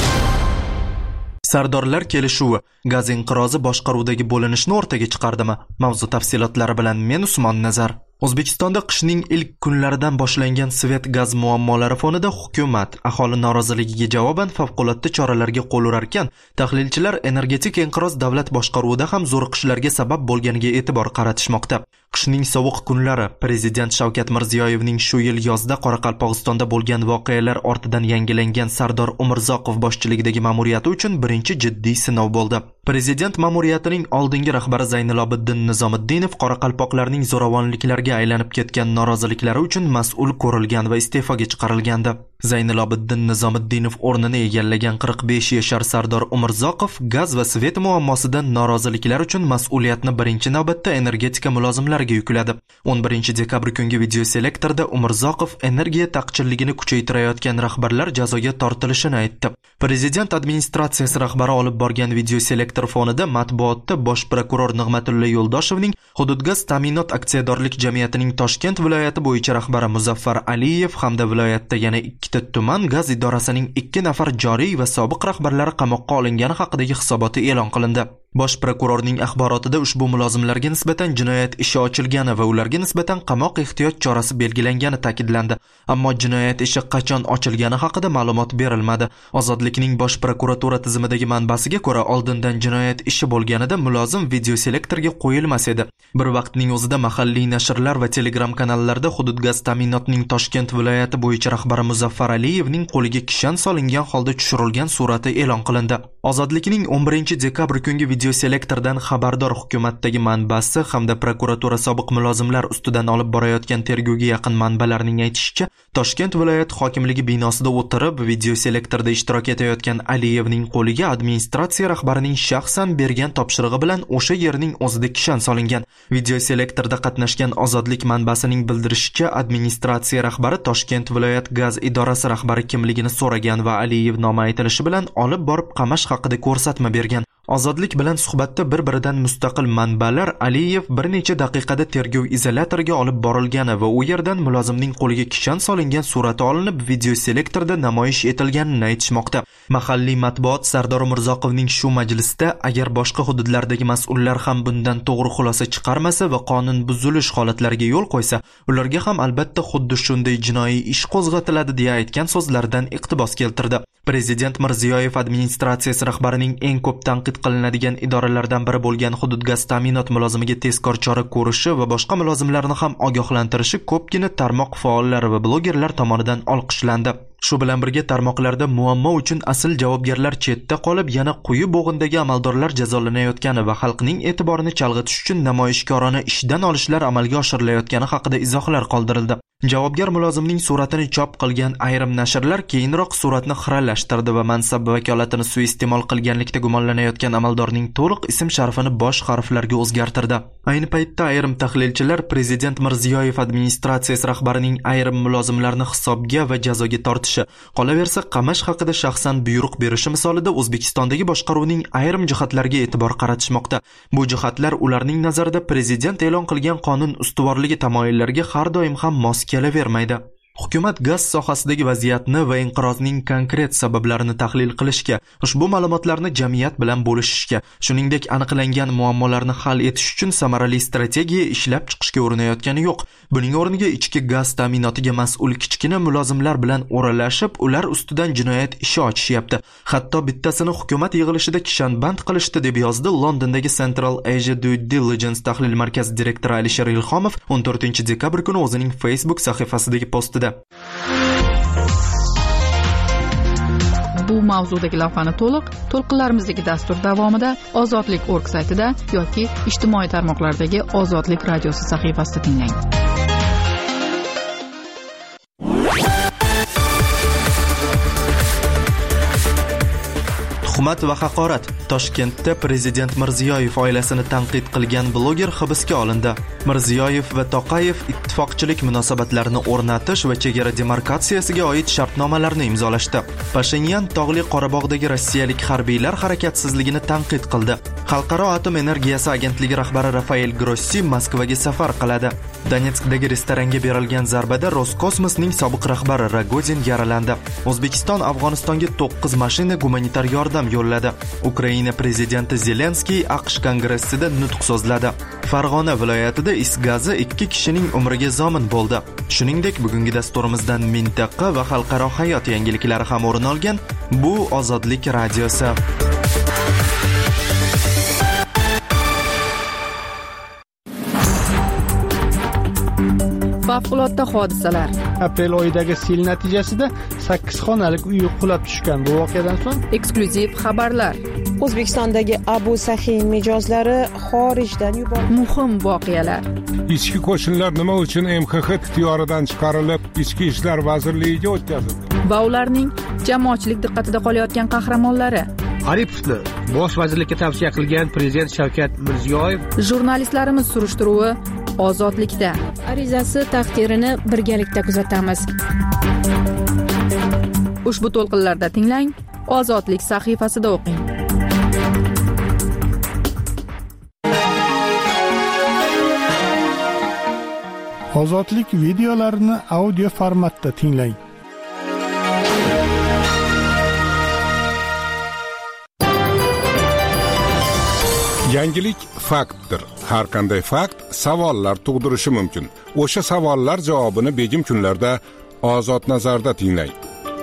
Sardorlar kelishuvi gaz inqirozi boshqaruvdagi bo'linishni o'rtaga chiqardimi? Mavzu tafsilotlari bilan men Usmon Nazar. O'zbekistonda qishning ilk kunlaridan boshlangan svet gaz muammolari fonida hukumat aholi noroziligiga javoban favqulodda choralarga qo'l urarkan, tahlilchilar energetik inqiroz davlat boshqaruvida ham zo'riqishlarga sabab bo'lganiga e'tibor qaratishmoqda. Qishning sovuq kunlari prezident Shavkat Mirziyoyevning shu yil yozda Qoraqalpog'istonda bo'lgan voqealar ortidan yangilangan Sardor Umurzoqov boshchiligidagi ma'muriyati uchun birinchi jiddiy sinov bo'ldi. Prezident ma'muriyatining oldingi rahbari Zaynilobiddin Nizomiddinov Qoraqalpoqlarning zo'ravonliklarga aylanib ketgan noroziliklari uchun mas'ul ko'rilgan va iste'foga chiqarilgandi. Zaynilobiddin Nizomiddinov o'rnini egallagan 45 yashar Sardor Umurzoqov gaz va svet muammosidan noroziliklar uchun mas'uliyatni birinchi navbatda energetika mulozimlariga yukladi. 11 dekabr kungi videoselektorda Umurzoqov energiya taqchilligini kuchaytirayotgan rahbarlar jazoga tortilishini aytdi. Prezident administratsiyasi rahbari olib borgan videoselektor fonida matbuotda bosh prokuror Nig'matilla Yo'ldoshevning Hududgaz ta'minot aksiyadorlik jamiyatining Toshkent viloyati bo'yicha rahbari Muzaffar Aliyev hamda viloyatda yana ikkita tuman gaz idorasining 2 nafar joriy va sobiq rahbarlari qamoqqa olingani haqidagi hisoboti e'lon qilindi. Bosh prokurorning axborotida ushbu mulozimlarga nisbatan jinoyat ishi ochilgani va ularga nisbatan qamoq ehtiyot chorasi belgilangani ta'kidlandi. Ammo jinoyat ishi qachon ochilgani haqida ma'lumot berilmadi. Ozodlikning bosh prokuratura tizimidagi manbasiga ko'ra, oldindan jinoyat ishi bo'lganida mulozim videoselektorga qo'yilmas edi. Bir vaqtning o'zida mahalliy nashrlar va Telegram kanallarda Hududgaz ta'minotning Toshkent viloyati bo'yicha rahbari Muzaffar Aliyevning qo'liga kishan solingan holda tushirilgan surati e'lon qilindi. Ozodlikning 11 dekabr kungi videoselektordan xabardor hukumatdagi manbasi hamda prokuratura sobiq mulozimlar ustidan olib borayotgan tergovga yaqin manbalarning aytishicha, Toshkent viloyat hokimligi binosida o'tirib videoselektorda ishtirok etayotgan Aliyevning qo'liga administratsiya rahbarining shaxsan bergan topshirig'i bilan o'sha yerning o'zida kishan solingan. Videoselektorda qatnashgan Ozodlik manbasining bildirishicha, administratsiya rahbari Toshkent viloyat gaz idorasi rahbari kimligini so'ragan va Aliyev nomi aytilishi bilan olib borib qamash haqida ko'rsatma bergan. Ozodlik bilan suhbatda bir-biridan mustaqil manbalar Aliyev bir necha daqiqada tergov izolyatoriga olib borilgani va u yerdan mulozimning qo'liga kishan solingan surati olinib videoselektorda namoyish etilganini aytishmoqda. Mahalliy matbuot Sardor Umurzoqovning shu majlisda agar boshqa hududlardagi mas'ullar ham bundan to'g'ri xulosa chiqarmasa va qonun buzilish holatlariga yo'l qo'ysa, ularga ham albatta xuddi shunday jinoiy ish qo'zg'atiladi deya aytgan so'zlaridan iqtibos keltirdi. Prezident Mirziyoyev administratsiyasi rahbarining eng ko'p tanqid qilinadigan idoralardan biri bo'lgan Hududgaz ta'minot mulozimiga tezkor chora ko'rishi va boshqa mulozimlarni ham ogohlantirishi ko'pgina tarmoq faollari va blogerlar tomonidan olqishlandi. Shu bilan birga tarmoqlarda muammo uchun asl javobgarlar chetda qolib, yana quyi bo'g'indagi amaldorlar jazolanayotgani va xalqning e'tiborini chalg'itish uchun namoyishkorona ishdan olishlar amalga oshirilayotgani haqida izohlar qoldirildi. Javobgar mulozimning suratini chop qilgan ayrim nashrlar keyinroq suratni xiralashtirdi va mansab vakolatini suiiste'mol qilganlikda gumonlanayotgan amaldorning to'liq ism-sharifini bosh harflarga o'zgartirdi. Ayni paytda ayrim tahlilchilar prezident Mirziyoyev administratsiyasi rahbarining ayrim mulozimlarni hisobga va jazoga tortishi, qolaversa qamash haqida shaxsan buyruq berishi misolida O'zbekistondagi boshqaruvning ayrim jihatlariga e'tibor qaratishmoqda. Bu jihatlar ularning nazarida prezident e'lon qilgan qonun ustuvorligi tamoyillariga har doim ham mos kelavermaydi. Hukumat gaz sohasidagi vaziyatni va inqirozning konkret sabablarini tahlil qilishga, ushbu ma'lumotlarni jamiyat bilan bo'lishishga, shuningdek aniqlangan muammolarni hal etish uchun samarali strategiya ishlab chiqishga urinayotgani yo'q. Buning o'rniga ichki gaz ta'minotiga mas'ul kichkina mulozimlar bilan o'ralashib, ular ustidan jinoyat ishi ochishyapti. Hatto bittasini hukumat yig'ilishida kishanband qilishdi, deb yozdi Londondagi Central Asia Due Diligence tahlil markazi direktori Alisher Ilhomov 14-dekabr kuni o'zining Facebook sahifasidagi postida. Bu mavzudagi lavhani to'lqinlarimizdagi dastur davomida ozodlik.org saytida yoki ijtimoiy tarmoqlardagi Ozodlik radiosi sahifasida tinglang. Tuhmat va haqorat. Toshkentda prezident Mirziyoyev oilasini tanqid qilgan bloger hibsga olindi. Mirziyoyev va Toqayev ittifoqchilik munosabatlarini o'rnatish va chegara demarkatsiyasiga oid shartnomalarni imzolashdi. Pashinyan Tog'li Qorabog'dagi rossiyalik harbiylar harakatsizligini tanqid qildi. Xalqaro atom energiyasi agentligi rahbari Rafael Grossi Moskvaga safar qiladi. Donetskdagi restoranga berilgan zarbada Roskosmosning sobiq rahbari Rogozin yaralandi. O'zbekiston Afg'onistonga 9 mashina gumanitar yordam yo'lladi. Ukraina prezidenti Zelenskiy AQSh kongressida nutq so'zladi. Farg'ona viloyatida is gazi 2 kishining umriga zomin bo'ldi. Shuningdek, bugungi dasturimizdan mintaqa va xalqaro hayot yangiliklari ham o'rin olgan. Bu Ozodlik radiosi. Favqulodda hodisalar. Aprel oyidagi sel natijasida 8 xonalik uy qulab tushgan. Bu voqeadan so'ng eksklyuziv xabarlar. O'zbekistondagi Abu Sahiy mijozlari xorijdan yuborildi. Muhim voqealar. Ichki qo'shinlar nima uchun MXX ixtiyoridan chiqarilib, Ichki ishlar vazirligiga o'tkazildi? Va ularning jamoatchilik diqqatida qolayotgan qahramonlari. Aripovni bosh vazirlikka tavsiya qilgan prezident Shavkat Mirziyoyev. Jurnalistlarimiz surishtiruvi Ozodlikda. Arizasi taqdirini birgalikda kuzatamiz. Ushbu to'lqinlarda tinglang, Ozodlik sahifasida o'qing. Ozodlik videolarini audio formatda tinglang. Yangilik faktdir. Har qanday fakt savollar tug'dirishi mumkin. O'sha savollar javobini begim kunlarda Ozod nazarda tinglang.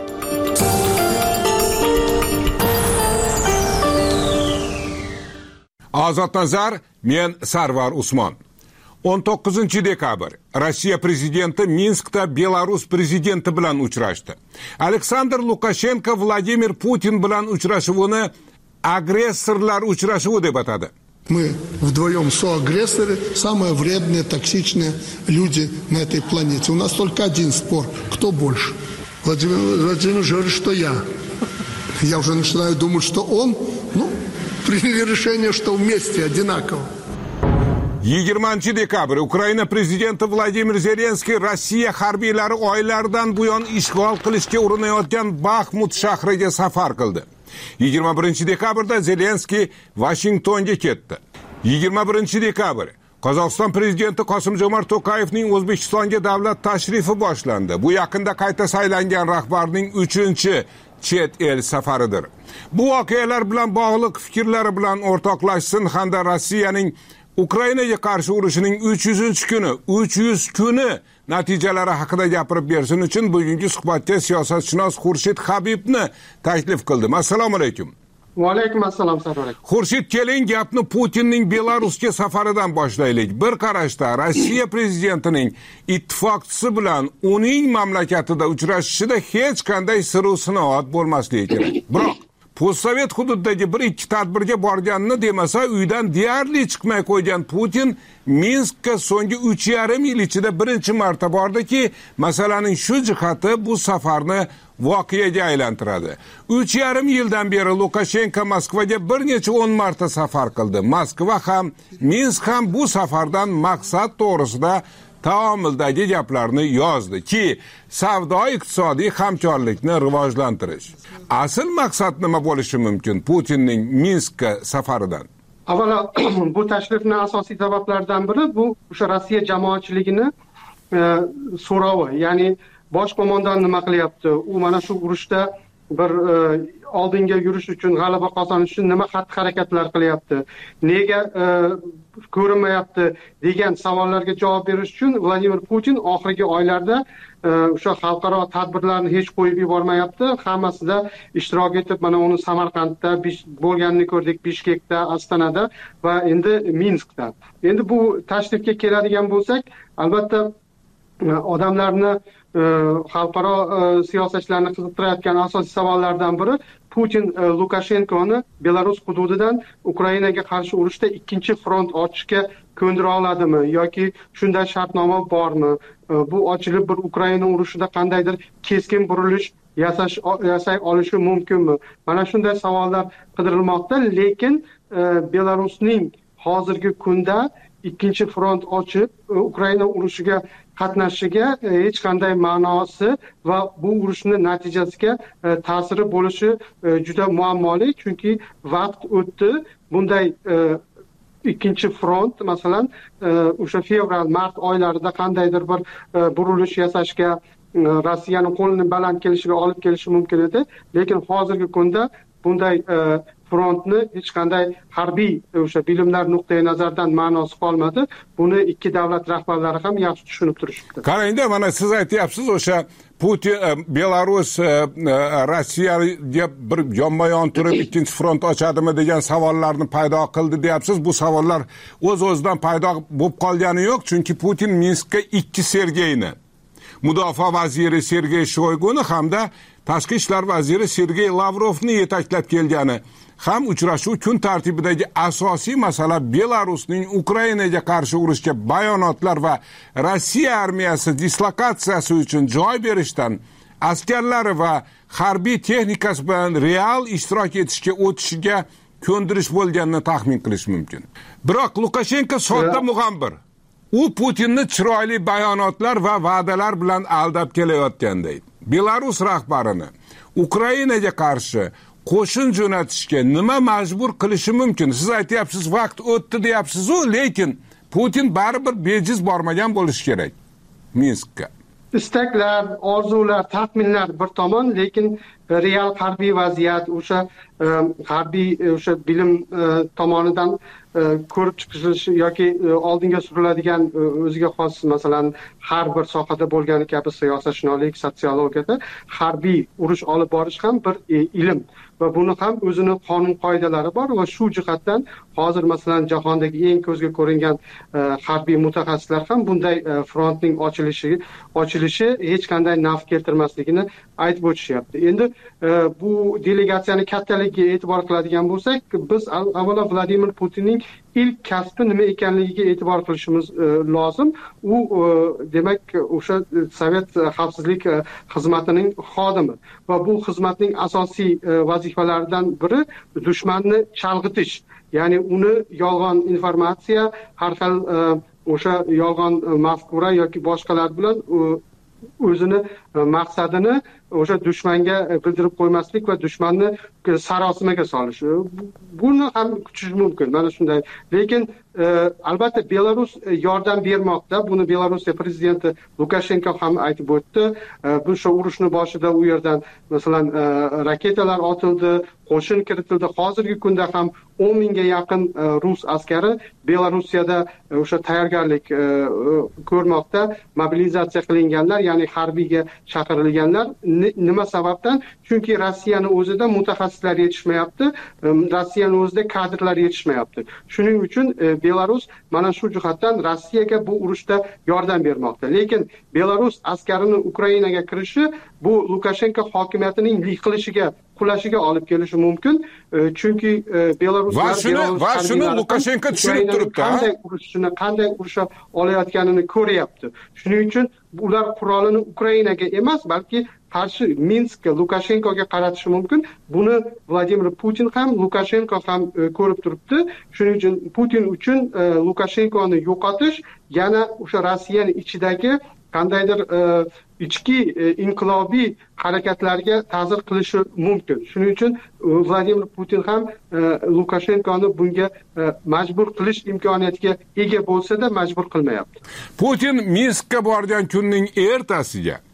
Ozod nazar, men Sarvar Usmon. 19-dekabr Rossiya prezidenti Minskda Belarus prezidenti bilan uchrashdi. Aleksandr Lukashenko Vladimir Putin bilan uchrashuvini агрессорлар uchrashuvi deb atadi. Мы вдвоем соагрессоры, самые вредные, токсичные люди на этой планете. У нас только один спор, кто больше. Владимир говорит, что я. Я уже начинаю думать, что он, приняли решение, что вместе одинаково. 20-dekabr Ukraina prezidenti Vladimir Zelenskiy Rossiya harbiylari oylardan buyon ishg'ol qilishga urinayotgan Baxmut shahriga safar qildi. 21-dekabrda Zelenskiy Washingtonga ketdi. 21-dekabr Qozog'iston prezidenti Qosim-Jomart To'qayevning O'zbekistonga davlat tashrifi boshlandi. Bu yaqinda qayta saylangan rahbarning 3-chi chet el safaridir. Bu voqealar bilan bog'liq fikrlari bilan o'rtoqlashsin hamda Rossiyaning Ukrainaga qarshi urushining 300 kuni natijalari haqida gapirib bersin uchun bugungi suhbatga siyosatshunos Xurshid Habibni taklif qildim. Assalomu alaykum. Va alaykum assalom. Xurshid, keling gapni Putinning Belarusga safaridan boshlaylik. Bir qarashda Rossiya prezidentining ittifoqchisi bilan uning mamlakatida uchrashishida hech qanday sir-sinoat bo'lmasligi kerak. Biroq postsovet hududdagi bir ikki tadbirga borganini demasa uydan deyarli chiqmay qo'ygan Putin Minskka so'nggi 3,5 yil ichida birinchi marta bordiki, masalaning shu jihati bu safarni voqeaga aylantiradi. 3,5 yildan beri Lukashenko Moskvaga bir necha 10 marta safar qildi. Moskva ham, Minsk ham bu safardan maqsad to'g'risida taomildagi gaplarni yozdi ki savdo-iqtisodiy hamkorlikni rivojlantirish. Asl maqsad nima bo'lishi mumkin Putinning Minskka safaridan? Avvalo bu tashrifning asosiy sabablaridan biri bu o'sha Rossiya jamoatchiligini so'rovi, ya'ni bosh qo'mondon nima qilyapti, u mana shu urushda bir oldinga yurish uchun, g'alaba qozonish uchun nima xatti-harakatlar qilyapti, nega ko'rinmayapti degan savollarga javob berish uchun Vladimir Putin oxirgi oylarda o'sha xalqaro tadbirlarni hech qo'yib yubormayapti. Hammasida ishtirok etib, mana uni Samarqandda bo'lganini ko'rdik, Bishkekda, Ostonada va endi Minskda. Endi bu tashrifga keladigan bo'lsak, albatta odamlarni xalqaro siyosatchilarni qiziqtirayotgan asosiy savollardan biri Putin Lukashenkoni Belarus hududidan Ukrainaga qarshi urushda ikkinchi front ochishga ko'ndira oladimi yoki shunday shartnoma bormi? Bu ochilib bir Ukraina urushida qandaydir keskin burilish yasay olishi mumkinmi? Mana shunday savollar qidirilmoqda, lekin Belarusning hozirgi kunda ikkinchi front ochib Ukraina urushiga qatnashishiga hech qanday ma'nosi va bu urushning natijasiga ta'siri bo'lishi juda muammoli, chunki vaqt o'tdi. Bunday ikkinchi front masalan o'sha fevral-mart oylarida qandaydir bir burilish yasashga, Rossiyaning qo'lini baland kelishiga olib kelishi mumkin edi, lekin hozirgi kunda bunday frontni hech qanday harbiy o'sha bilimlar nuqtai nazaridan ma'nosi qolmadi. Buni ikki davlat rahbarlari ham yaxshi tushunib turishibdi. Qarangda, mana siz aytyapsiz, o'sha Putin Belarus Rossiyaga bir yonma-yon turib ikkinchi front ochadimi degan savollarni paydo qildi deyapsiz. Bu savollar o'z-o'zidan paydo bo'lib qolgani yo'q, chunki Putin Minskka ikki Sergeyni, mudofaa vaziri Sergey Shoyguni hamda tashqi ishlar vaziri Sergey Lavrovni yetaklab kelgani ham uchrashuv kun tartibidagi asosiy masala Belarusning Ukrainaga qarshi urushga bayonotlar va Rossiya armiyasi dislokatsiyasi uchun joy berishdan, askarlari va harbiy texnikasi bilan real ishtirok etishga o'tishiga ko'ndirish bo'lganini taxmin qilish mumkin. Biroq Lukashenko sodda mug'ambir. U Putinni chiroyli bayonotlar va va'dalar bilan aldab kelayotganday. Belarus rahbarini Ukrainaga qarshi qo'shin jo'natishga nima majbur qilishi mumkin? Siz aytyapsiz, vaqt o'tdi deyapsiz-ku, lekin Putin baribir bejiz bormagan bo'lishi kerak Minskka. Istaklar, orzular, taxminlar bir tomon, lekin real harbiy vaziyat o'sha harbiy o'sha bilim tomonidan ko'rib chiqilishi yoki oldinga suriladigan o'ziga xos masalan har bir sohada bo'lgani kabi siyosatshunoslik, sotsiologiyada harbiy urush olib borish ham bir ilm va buni ham o'zini qonun qoidalari bor va shu jihatdan hozir masalan jahondagi eng ko'zga ko'ringan harbiy mutaxassislar ham bunday frontning ochilishi hech qanday naf keltirmasligini aytib o'tishyapti. Endi bu delegatsiyani kattaligiga e'tibor qiladigan bo'lsak, biz avvalo Vladimir Putinning ilk kasbi nima ekanligiga e'tibor qilishimiz lozim. U demak o'sha Sovet xavfsizlik xizmatining xodimi va bu xizmatning asosiy vazifalaridan biri dushmanni chalg'itish, ya'ni uni yolg'on informatsiya, har xil o'sha yolg'on mafkura yoki boshqalar bilan o'zini maqsadini o'sha dushmanga bildirib qo'ymaslik va dushmanni sarosimaga solish. Buni ham kutish mumkin, mana shunday. Lekin albatta Belarus yordam bermoqda. Buni Belorussiya prezidenti Lukashenko ham aytib o'tdi. Bu shu urushning boshida u yerdan masalan raketalar otildi, qo'shin kiritildi. Hozirgi kunda ham 10 mingga yaqin rus askari Belarusiyada o'sha tayyorgarlik ko'rmoqda, mobilizatsiya qilinganlar, ya'ni harbiyga chaqirilganlar. Nima sababdan? Chunki Rossiyaning o'zida mutaxassislar yetishmayapti, Rossiyaning o'zida kadrlar yetishmayapti. Shuning uchun Belarus mana shu jihatdan Rossiyaga bu urushda yordam bermoqda. Lekin Belarus askarining Ukrainaga kirishi bu Lukashenko hokimiyatining yiqilishiga, qulashiga olib kelishi mumkin. Chunki Belaruslar va shuni Lukashenko tushunib turibdi. Qanday urusha olayotganini ko'ryapti. Shuning uchun ular qurolini Ukrainaga emas, balki qarshi Minskka, Lukashenkoga qaratishi mumkin. Buni Vladimir Putin ham, Lukashenko ham ko'rib turibdi. Shuning uchun Putin uchun Lukashenkoni yo'qotish yana o'sha Rossiyaning ichidagi qandaydir ichki inqilobiy harakatlarga ta'sir qilishi mumkin. Shuning uchun Vladimir Putin ham Lukashenkoni bunga majbur qilish imkoniyatiga ega bo'lsa-da majbur qilmayapti. Putin Minskka borgan kunning ertasiga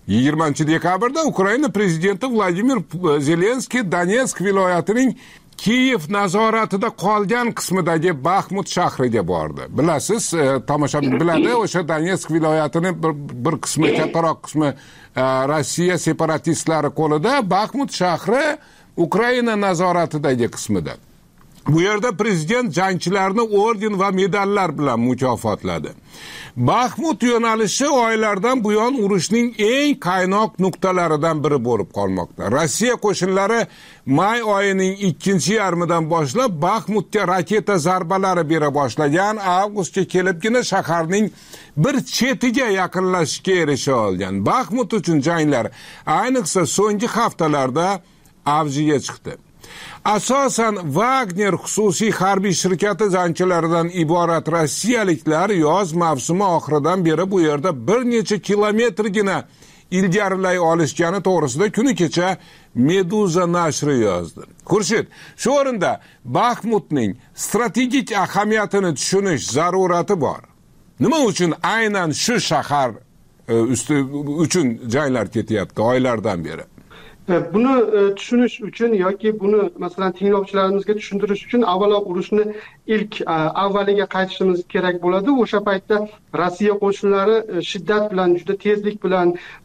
20-dekabrda Ukraina prezidenti Vladimir Zelenskiy Donetsk viloyatining Kiyev nazoratida qolgan qismidagi Baxmut shahriga bordi. Bilasiz, tomoshabin biladi, o'sha Donetsk viloyatining bir qismi, kattaroq qismi Rossiya separatistlari qo'lida, Baxmut shahri Ukraina nazoratidagi qismida. Bu yerda prezident jangchilarni orden va medallar bilan mukofotladi. Baxmut yo'nalishi oylardan buyon urushning eng qaynoq nuqtalaridan biri bo'lib qolmoqda. Rossiya qo'shinlari may oyining 2-yarmidan boshlab Baxmutga raketa zarbalari bera boshlagan, avgustga kelibgina shaharning bir chetiga yaqinlashishga erisha olgan. Baxmut uchun janglar ayniqsa so'nggi haftalarda avjiga chiqdi. Asosan Wagner xususiy harbiy shirkati jangchilaridan iborat rossiyaliklar yoz mavsumi oxiridan beri bu yerda bir necha kilometrgina ilgarilay olishgani to'g'risida kuni kecha Meduza nashri yozdi. Xurshid, shu o'rinda Baxmutning strategik ahamiyatini tushunish zarurati bor. Nima uchun aynan shu shahar uchun janglar ketyapti oylardan beri? Buni tushunish uchun yoki buni masalan tinglovchilarimizga tushuntirish uchun avvalo urushni ilk avvaliga qaytishimiz kerak bo'ladi. O'sha paytda Rossiya qo'shinlari shiddat bilan, juda tezlik bilan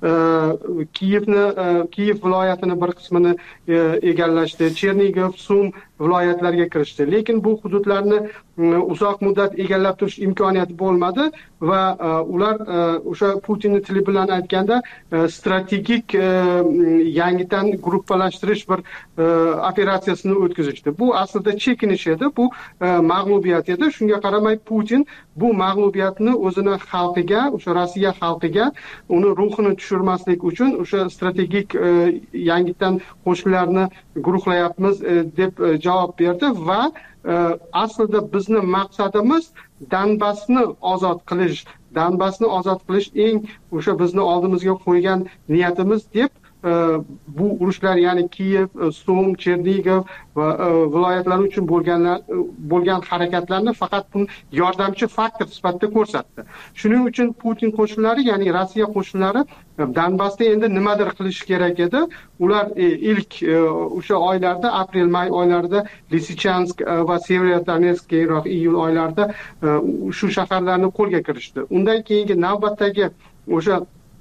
Kiyev viloyatini bir qismini egallashdi. Chernigov, Sum viloyatlarga kirishdi. Lekin bu hududlarni uzoq muddat egallab turish imkoniyati bo'lmadi va ular o'sha Putinning tili bilan aytganda strategik yangidan gruppalashtirish bir operatsiyasini o'tkazishdi. Bu aslida chekinish edi, bu mag'lubiyat edi. Shunga qaramay Putin bu mag'lubiyatni o'zini xalqiga, o'sha Rossiya xalqiga uni ruhini tushirmaslik uchun o'sha strategik yangidan qo'shinlarni guruhlayapmiz deb javob berdi va aslida bizni maqsadimiz Donbassni ozod qilish, Donbassni ozod qilish eng o'sha bizni oldimizga qo'ygan niyatimiz deb bu urushlar, ya'ni Kiyev, Sum, Chernigov va viloyatlari uchun bo'lgan harakatlarni faqat bu yordamchi faktor sifatida ko'rsatdi. Shuning uchun Putin qo'shinlari, ya'ni Rossiya qo'shinlari Donbassda endi nimadir qilish kerak edi. Ular ilk o'sha oylarda, aprel-may oylarida Lysychansk va Severodonetsk, keyinroq iyul oylarida shu shaharlarni qo'lga kirishdi. Undan keyingi navbatdagi o'sha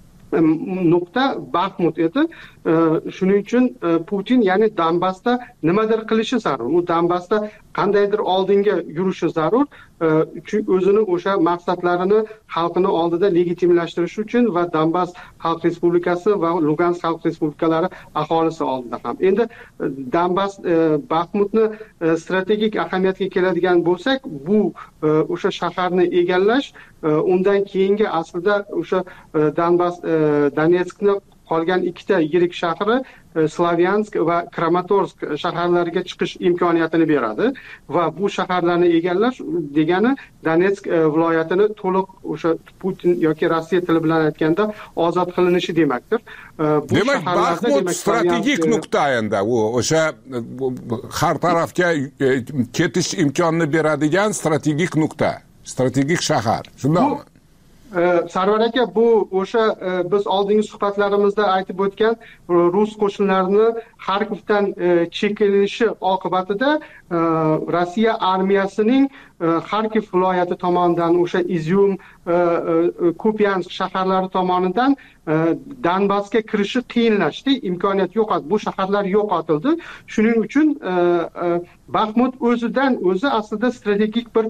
nuqta Baxmut edi. Shuning uchun Putin, ya'ni Donbassda nimadir qilishi zarur. U Donbassda qandaydir oldinga yurishi zarur. Chunki o'zini o'sha maqsadlarini xalqini oldida legitimlashtirish uchun va Donbass Xalq Respublikasi va Lugansk Xalq Respublikalari aholisi oldida ham. Endi Donbass Baxmutni strategik ahamiyatga keladigan bo'lsak, bu o'sha shaharni egallash, undan keyingi aslida o'sha Donbass Donetskni qolgan ikkita yirik shahri Slavyansk va Kramatorsk shaharlariga chiqish imkoniyatini beradi va bu shaharlarni egallash degani Donetsk viloyatini to'liq o'sha Putin yoki Rossiya tili bilan aytganda ozod qilinishi demakdir. Demak, Baxmut strategik nuqta endi, u o'sha har tarafga ketish imkonini beradigan strategik nuqta, strategik shahar. Shundaymi? Sarvar aka, bu o'sha biz oldingi suhbatlarimizda aytib o'tgan rus qo'shinlarini Xarkovdan chekinishi oqibatida Rossiya armiyasining Xarkov viloyati tomonidan, o'sha Izyum, Kupyansk shaharlari tomonidan Donbassga kirishi qiyinlashdi, imkoniyat yo'qoldi, bu shaharlar yo'qotildi. Shuning uchun Baxmut o'zidan o'zi aslida strategik bir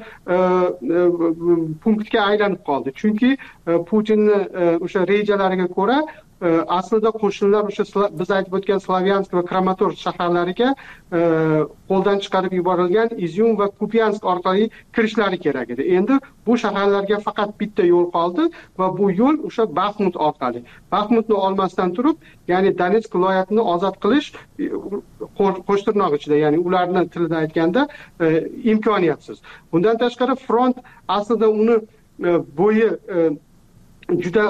punktga aylanib qoldi. Chunki Putinning o'sha rejalariga ko'ra aslida qo'shinlar o'sha biz aytib o'tgan Slavyansk va Kramatorsk shaharlariga qo'ldan chiqarib yuborilgan Izyum va Kupyansk orqali kirishlari kerak edi. Endi bu shaharlarga faqat bitta yo'l qoldi va bu yo'l o'sha Baxmut orqali. Baxmutni olmasdan turib, ya'ni Donetsk viloyatini ozod qilish qo'shtirnoq ichida, ya'ni ularni tilida aytganda imkoniyatsiz. Bundan tashqari front aslida uni bo'yi juda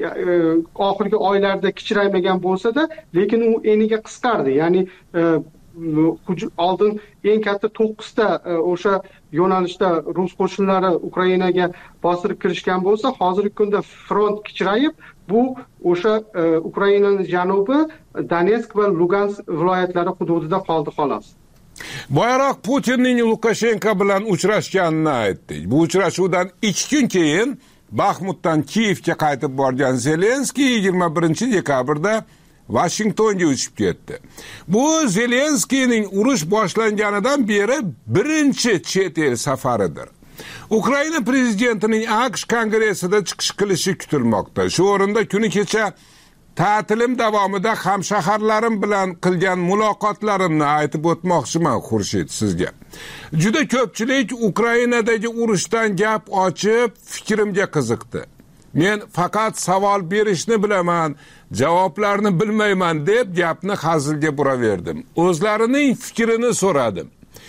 oxirgi oylarda kichraymagan bo'lsa-da, lekin u eniga qisqardi. Ya'ni oldin eng katta 9 ta o'sha yo'nalishda rus qo'shinlari Ukrainaga bostirib kirishgan bo'lsa, hozirgi kunda front kichrayib, bu o'sha Ukrainaning janubi Donetsk va Lugansk viloyatlari hududida qoldi xolos. Boyaroq Putinning Lukashenko bilan uchrashganini aytdik. Bu uchrashuvdan 2 kun keyin Baxmutdan Kiyevga qaytib borgan Zelenskiy 21 dekabrda Washingtonga uchib ketdi. Bu Zelenskiyning urush boshlanganidan beri birinchi chet el safaridir. Ukraina prezidentining AQSh kongressida chiqish qilishi kutilmoqda. Shu o'rinda kuni kecha ta'tilim davomida hamshaharlarim bilan qilgan muloqotlarimni aytib o'tmoqchiman Xurshid sizga. Juda ko'pchilik Ukrainadagi urushdan gap ochib, fikrimga qiziqdi. Men faqat savol berishni bilaman, javoblarni bilmayman deb gapni hazilga buraverdim. O'zlarining fikrini so'radim.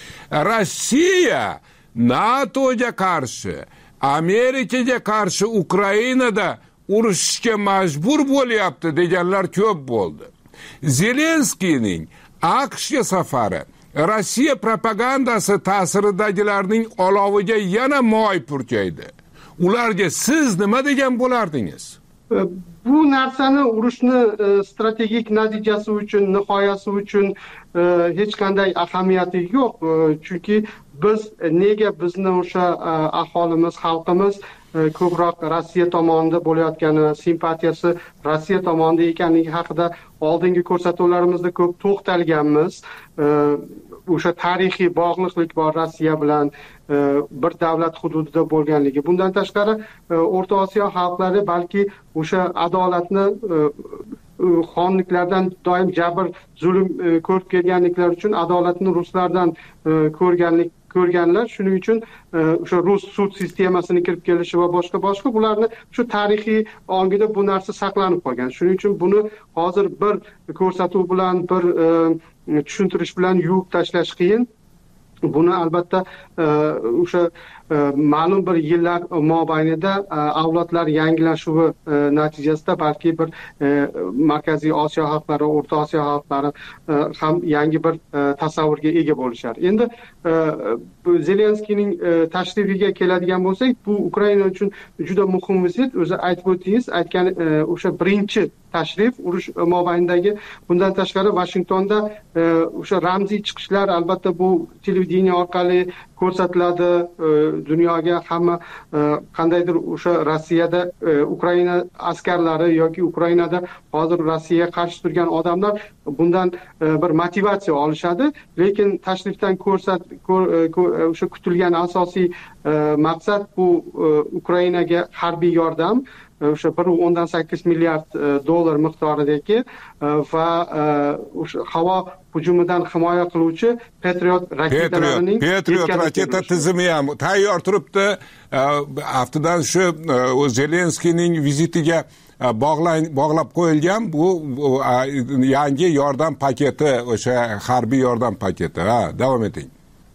Rossiya NATOga qarshi, Amerikaga qarshi Ukrainada urushishga majbur bo'lyapti deganlar ko'p bo'ldi. Zelenskiyning AQShga safari Rossiya propagandasi ta'siridagilarning oloviga yana moy purkaydi. Ularga siz nima degan bo'lardingiz? Bu narsani urushni strategik natijasi uchun, nihoyasi uchun hech qanday ahamiyati yo'q. Chunki biz nega bizni o'sha aholimiz, xalqimiz ko'proq Rossiya tomonida bo'layotgani, simpatiyasi Rossiya tomonida ekanligi haqida oldingi ko'rsatuvlarimizda ko'p to'xtalganmiz. O'sha tarixiy bog'liqlik bor Rossiya bilan, bir davlat hududida bo'lganligi. Bundan tashqari O'rta Osiyo xalqlari balki o'sha adolatni xonliklardan doim jabr, zulm ko'rib kelganliklari uchun adolatni ruslardan ko'rganlar. Shuning uchun o'sha rus sud sistemasini kirib kelishi va boshqa bularni shu tarixiy ongida bu narsa saqlanib qolgan. Shuning uchun buni hozir bir ko'rsatuv bilan, bir tushuntirish bilan yuvib tashlash qiyin. Buni albatta o'sha ma'lum bir yillar mobaynida avlodlar yangilashuvi natijasida balki bir Markaziy Osiyo xalqlari, O'rta Osiyo xalqlari ham yangi bir tasavvurga ega bo'lishar. Endi Zelenskiyning tashrifiga keladigan bo'lsak, bu Ukraina uchun juda muhim vizit. O'zi aytib o'tdingiz, aytgan o'sha birinchi tashrif urush mobaynidagi. Bundan tashqari Washingtonda o'sha ramziy chiqishlar albatta bu televideniya orqali ko'rsatiladi. Dunyoga hamma qandaydir o'sha Rossiyada Ukraina askarlari yoki Ukrainada hozir Rossiyaga qarshi turgan odamlar bundan bir motivatsiya olishadi. Lekin tashrifdan o'sha kutilgan asosiy maqsad bu Ukrainaga harbiy yordam. O'sha 1.8 milliard dollar miqdoridagi va o'sha havo hujumidan himoya qiluvchi Patriot raketalarining raketa tizimi ham tayyor turibdi. Haftadan shu Zelenskiyning vizitiga bog'lab qo'yilgan bu yangi yordam paketi, o'sha harbiy yordam paketi. Davom eting.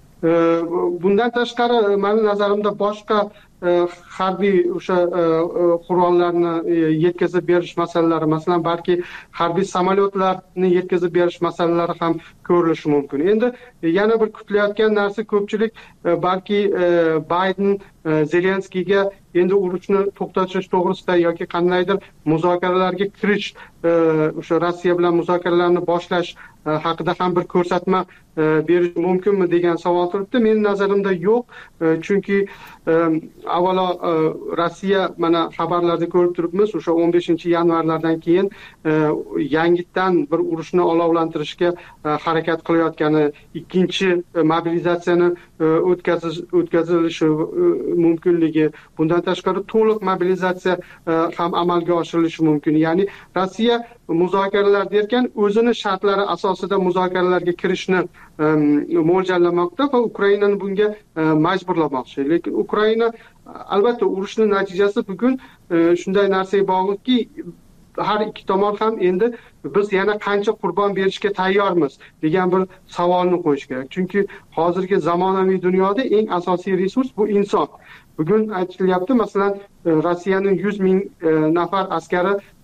Bundan tashqari mening nazarimda boshqa harbiy o'sha qurollarni yetkazib berish masalalari, masalan balki harbiy samolyotlarni yetkazib berish masalalari ham ko'rilishi mumkin. Endi yana bir kutilayotgan narsa, ko'pchilik balki Bayden Zelenskiyga endi urushni to'xtatish to'g'risida yoki qandaydir muzokaralarga kirish, o'sha Rossiya bilan muzokaralarni boshlash haqida ham bir ko'rsatma berish mumkinmi degan savol turibdi. Mening nazarimda yo'q, chunki avvalo Rossiya mana xabarlarda ko'rib turibmiz, o'sha 15-yanvarlardan keyin yangitdan bir urushni olovlantirishga harakat qilayotgani, ikkinchi mobilizatsiyani o'tkazilishi mumkinligi, bundan tashqari to'liq mobilizatsiya ham amalga oshirilishi mumkin. Ya'ni Rossiya muzokaralar derkan o'zini shartlari asosida muzokaralarga kirishni mo'ljallamoqda va Ukrainani bunga majburlamoqchi. Lekin Ukraina albatta urushning natijasi bugun shunday narsaga bog'liqki, har ikki tomon ham endi biz yana qancha qurbon berishga tayyormiz degan bir savolni qo'yish kerak. Chunki hozirgi zamonaviy dunyoda eng asosiy resurs bu inson. Bugun aytilyapti, masalan, Rossiyaning 100 ming nafar askari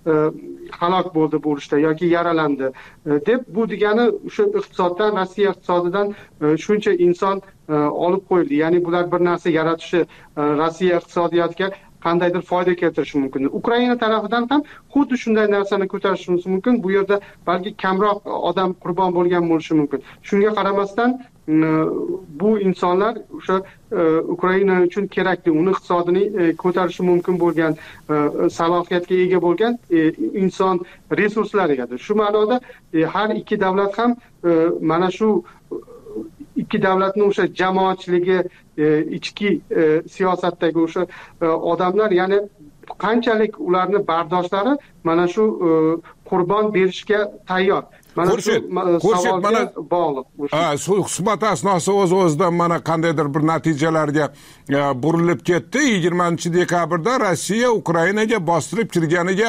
halok bo'ldi bu urushda yoki yaralandi deb, bu degani o'sha iqtisoddan, Rossiya iqtisodidan shuncha inson olib qo'yildi. Ya'ni bular bir narsa yaratishi Rossiya iqtisodiyotiga qandaydir foyda keltirishi mumkin. Ukraina tarafidan ham xuddi shunday narsani ko'tarishimiz mumkin. Bu yerda balki kamroq odam qurbon bo'lgan bo'lishi mumkin. Shunga qaramasdan bu insonlar o'sha Ukraina uchun kerakli, uni iqtisodini ko'tarishi mumkin bo'lgan, salohiyatga ega bo'lgan inson resurslari edi. Shu ma'noda har ikki davlat ham mana shu ikki davlatning o'sha jamoatchiligi, ichki siyosatdagi o'sha odamlar, ya'ni qanchalik ularni bardoshlari mana shu qurbon berishga tayyor. Mana shu savolga bog'liq. Suhbat asnosi o'z-o'zidan mana qandaydir bir natijalarga burilib ketdi. 20-dekabrda Rossiya Ukrainaga bostirib kirganiga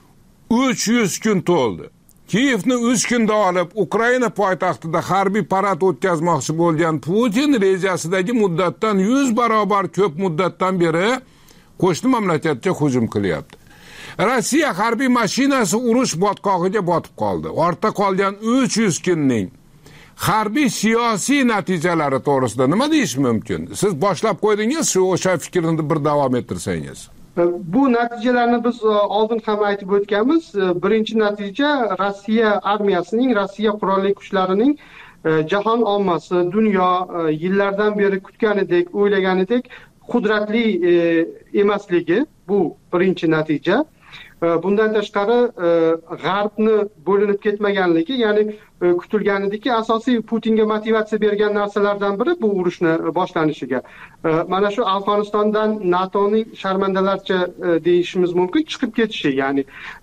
300 kun to'ldi. Kiyevni 3 kunda olib, Ukraina poytaxtida harbiy parad o'tkazmoqchi bo'lgan Putin rejasidagi muddatdan 100 barobar ko'p muddatdan beri qo'shni mamlakatga hujum qilyapti. Rossiya harbiy mashinasi urush botqog'iga botib qoldi. Ortda qolgan 300 kunning harbiy siyosiy natijalari to'g'risida nima deyish mumkin? Siz boshlab qo'ydingiz, shu o'sha fikrni bir davom ettirsangiz. Bu natijalarni biz oldin ham aytib o'tganmiz. Birinchi natija Rossiya armiyasining, Rossiya qurolli kuchlarining jahon ommasi, dunyo yillardan beri kutganidek, o'ylaganidek qudratli emasligi, bu birinchi natija. Bundan tashqari g'arbni bo'linib ketmaganligi, ya'ni kutilganidiki asosiy Putinga motivatsiya bergan narsalardan biri bu urushni boshlanishiga. Mana shu Afg'onistondan NATOning sharmandalarcha deyishimiz mumkin chiqib ketishi, ya'ni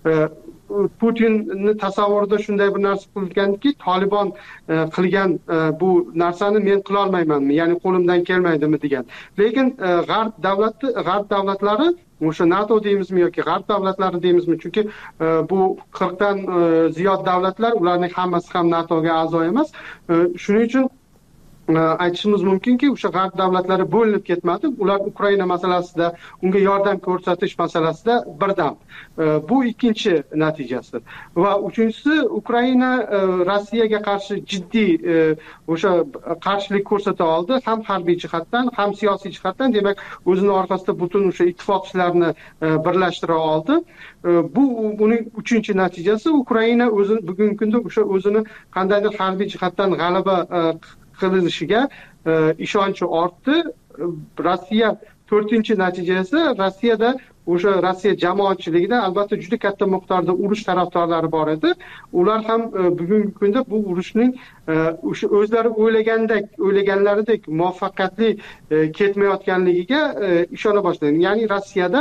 Putinni tasavvurida shunday bir narsa qilinganki, Taliban qilgan bu narsani men qila olmaymanmi, ya'ni qo'limdan kelmaydimi degan. Lekin g'arb davlatlari, o'sha NATO deymizmi yoki g'arb davlatlari deymizmi, chunki bu 40 dan ziyod davlatlar, ularning hammasi ham NATOga a'zo emas. Shuning uchun aytishimiz mumkinki, o'sha g'arb davlatlari bo'linib ketmadi. Ular Ukraina masalasida, unga yordam ko'rsatish masalasida birdam. Bu ikkinchi natijasi. Va uchinchisi, Ukraina Rossiyaga qarshi jiddiy o'sha qarshilik ko'rsata oldi, ham harbiy jihatdan, ham siyosiy jihatdan. Demak, o'zini orqasida butun o'sha ittifoqchilarni birlashtira oldi. Bu uning uchinchi natijasi. Ukraina bugungi kunda o'sha o'zini qandaydir harbiy jihatdan g'alaba qilinishiga ishonchi ortdi. Rossiya to'rtinchi natijasi, Rossiyada o'sha Rossiya jamoatchiligida albatta juda katta miqdorda urush tarafdorlari bor edi. Ular ham bugungi kunda bu urushning o'sha o'zlari o'ylaganlaridek muvaffaqiyatli ketmayotganligiga ishona boshladi. Ya'ni Rossiyada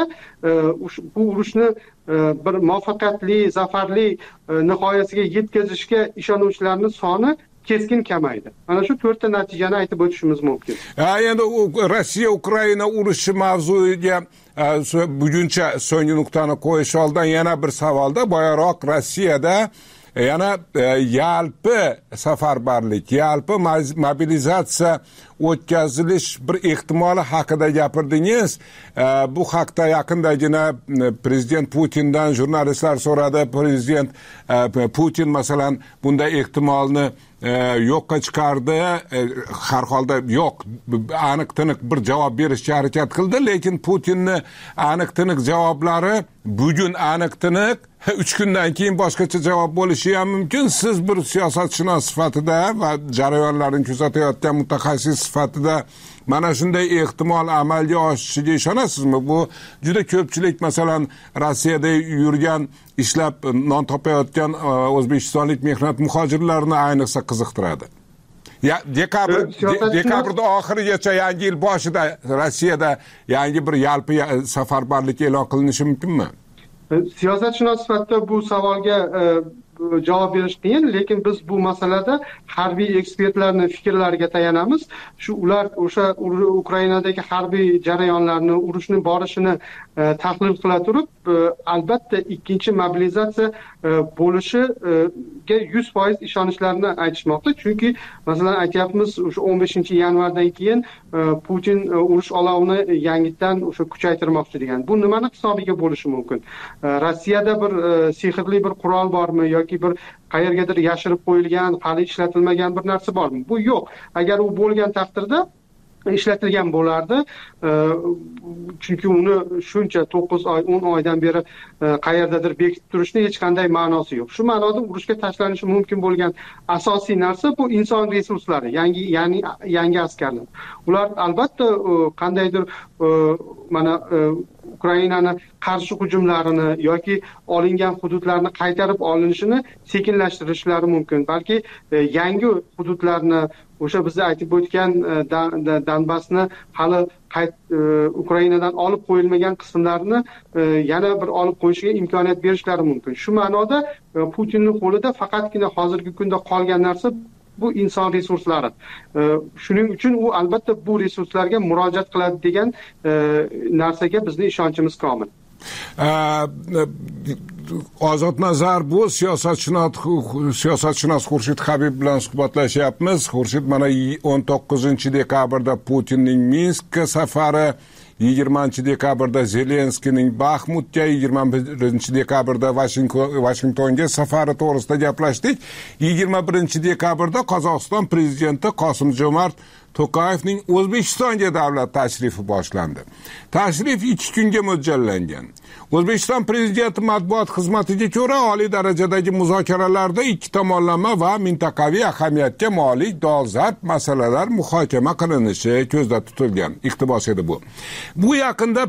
bu urushni bir muvaffaqiyatli, zafarli nihoyasiga yetkazishga ishonuvchilarning soni keskin kamaydi. Mana shu to'rtta natijani aytib o'tishimiz mumkin. Endi Rossiya Ukraina urushi mavzuiga buguncha so'nggi nuqtani qo'yish oldidan yana bir savolda, boyaroq Rossiyada yana yalpi safarbarlik, yalpi mobilizatsiya o'tkazilish bir ehtimoli haqida gapirdingiz. Bu haqda yaqindagina prezident Putindan jurnalistlar so'radi. Prezident Putin masalan bunday ehtimolni yo'qqa chiqardi. Har holda yo'q, aniq-tiniq bir javob berishga harakat qildi, lekin Putinni aniq-tiniq javoblari bugun aniq-tiniq 3 kundan keyin boshqacha javob bo'lishi ham mumkin. Siz bir siyosatshunos sifatida va jarayonlarni kuzatayotgan mutaxassis sifatida mana shunday ehtimol amalga oshishiga ishonasizmi? Bu juda ko'pchilik masalan Rossiyada yurgan, ishlab non topayotgan o'zbekistonlik mehnat muhojirlarini ayniqsa qiziqtiradi. Dekabrda oxirigacha, yangi yil boshida Rossiyada yangi bir yalpi safarbarlik e'lon qilinishi mumkinmi? Siyosatshunos sifatida bu savolga javob berish qiyin, lekin biz bu masalada harbiy ekspertlarning fikrlariga tayanamiz. Ular o'sha Ukrainadagi harbiy jarayonlarni, urushning borishini tahlil qila turib, albatta ikkinchi mobilizatsiya bo'lishiga 100% ishonishlarini aytishmoqda. Chunki masalan aytyapmiz, o'sha 15-yanvardan keyin Putin urush olovini yangitdan o'sha kuchaytirmoqchi degan. Bu nimani hisobiga bo'lishi mumkin? Rossiyada bir sehrli bir qurol bormi yoki bir qayergadir yashirib qo'yilgan, hali ishlatilmagan bir narsa bormi? Bu yo'q. Agar u bo'lgan taqdirda ishlatilgan bo'lardi. Chunki uni shuncha 9 oy, 10 oydan beri qayerdadir bekitib turishni hech qanday ma'nosi yo'q. Shu ma'noda urushga tashlanishi mumkin bo'lgan asosiy narsa bu inson resurslari, yangi askarlar. Ular albatta qandaydir mana Ukrainani qarshi hujumlarini yoki olingan hududlarni qaytarib olinishini sekinlashtirishlari mumkin. Balki yangi hududlarni, o'sha biz aytib o'tgan Donbassni hali Ukrainadan olib qo'yilmagan qismlarini yana bir olib qo'yishga imkoniyat berishlari mumkin. Shu ma'noda Putinning qo'lida faqatgina hozirgi kunda qolgan narsa bu inson resurslari. Shuning uchun u albatta bu resurslarga murojaat qiladi degan narsaga bizning ishonchimiz komil. Ozodnazar bu siyosatshunos Xurshid Habib bilan suhbatlashyapmiz. Xurshid, mana 19-dekabrda Putinning Minskka safari, 20-dekabrda Zelenskiyning Baxmutga, 21-dekabrda Vashingtonga safari to'g'risida gaplashdik. 21-dekabrda Qozog'iston prezidenti Qosim-Jo'mart To'qayevning O'zbekistonga davlat tashrifi boshlandi. Tashrif 2 kunga mo'ljallangan. O'zbekiston prezidenti matbuot xizmatiga ko'ra, oliy darajadagi muzokaralarda ikki tomonlama va mintaqaviy ahamiyatga molik dolzarb masalalar muhokama qilinishi ko'zda tutilgan. Iqtibos edi bu. Bu yaqinda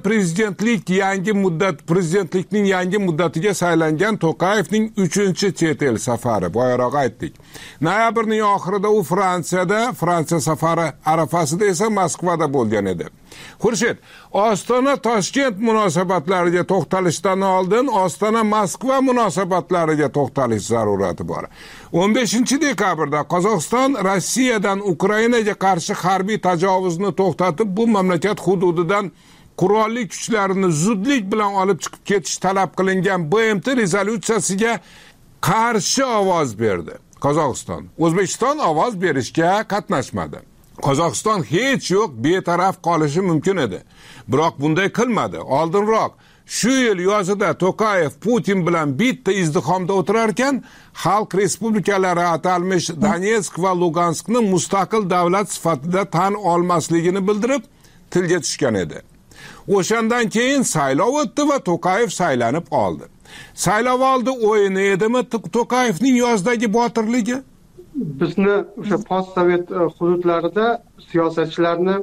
prezidentlikning yangi muddatiga saylangan To'qayevning 3-chet el safari, boyaroq aytdik. Noyabrning oxirida u Fransiya safari arafasida esa Moskvada bo'lgan edi. Xurshid, Ostona-Toshkent munosabatlariga to'xtalishdan oldin Ostona-Moskva munosabatlariga to'xtalish zarurati bor. 15-dekabrda Qozog'iston Rossiyadan Ukrainaga qarshi harbiy tajovuzni to'xtatib, bu mamlakat hududidan qurolli kuchlarini zudlik bilan olib chiqib ketish talab qilingan BMT rezolyutsiyasiga qarshi ovoz berdi. Qozog'iston. O'zbekiston ovoz berishga qatnashmadi. Qozog'iston hech yo'q betaraf qolishi mumkin edi. Biroq bunday qilmadi. Oldinroq shu yil yozida To'qayev Putin bilan bitta izdihomda o'tirar ekan, xalq respublikalari atalmish Donetsk va Luganskni mustaqil davlat sifatida tan olmasligini bildirib tilga tushgan edi. O'shandan keyin saylov o'tdi va To'qayev saylanib oldi. Saylov oldi o'yini edimi To'qayevning yozdagi botirligi? Bizni o'sha postsovet hududlarida siyosatchilarni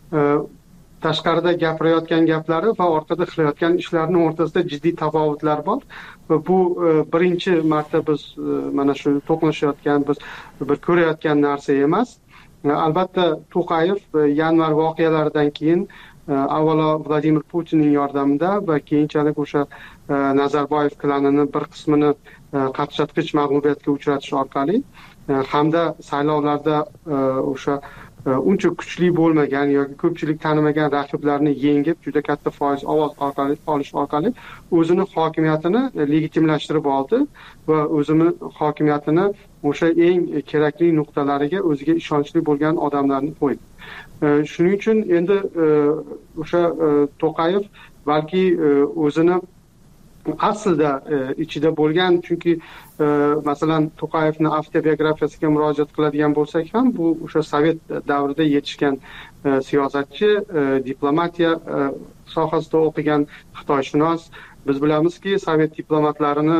tashqarida gapirayotgan gaplari va orqada qilayotgan ishlarining o'rtasida jiddiy tafovutlar bor. Bu birinchi marta biz mana shu to'qnashayotgan, biz bir ko'rayotgan narsa emas. Albatta To'qayev yanvar voqealaridan keyin avvalo Vladimir Putinning yordamida va keyinchalik o'sha Nazarboyev klanining bir qismini qaqshatqich mag'lubiyatga uchratish orqali hamda saylovlarda o'sha uncha kuchli bo'lmagan yoki ko'pchilik tanimagan raqiblarni yengib juda katta foiz ovoz olish orqali o'zini hokimiyatini legitimlashtirib oldi va o'zini hokimiyatini o'sha eng kerakli nuqtalariga o'ziga ishonchli bo'lgan odamlarni qo'ydi. Shuning uchun endi o'sha To'qayev balki o'zini aslida ichida bo'lgan, chunki masalan To'qayevni avtobiografiyasiga murojaat qiladigan bo'lsak ham, bu o'sha sovet davrida yetishgan siyosatchi, diplomatiya sohasida o'qigan xitoyshunos. Biz bilamizki, sovet diplomatlarini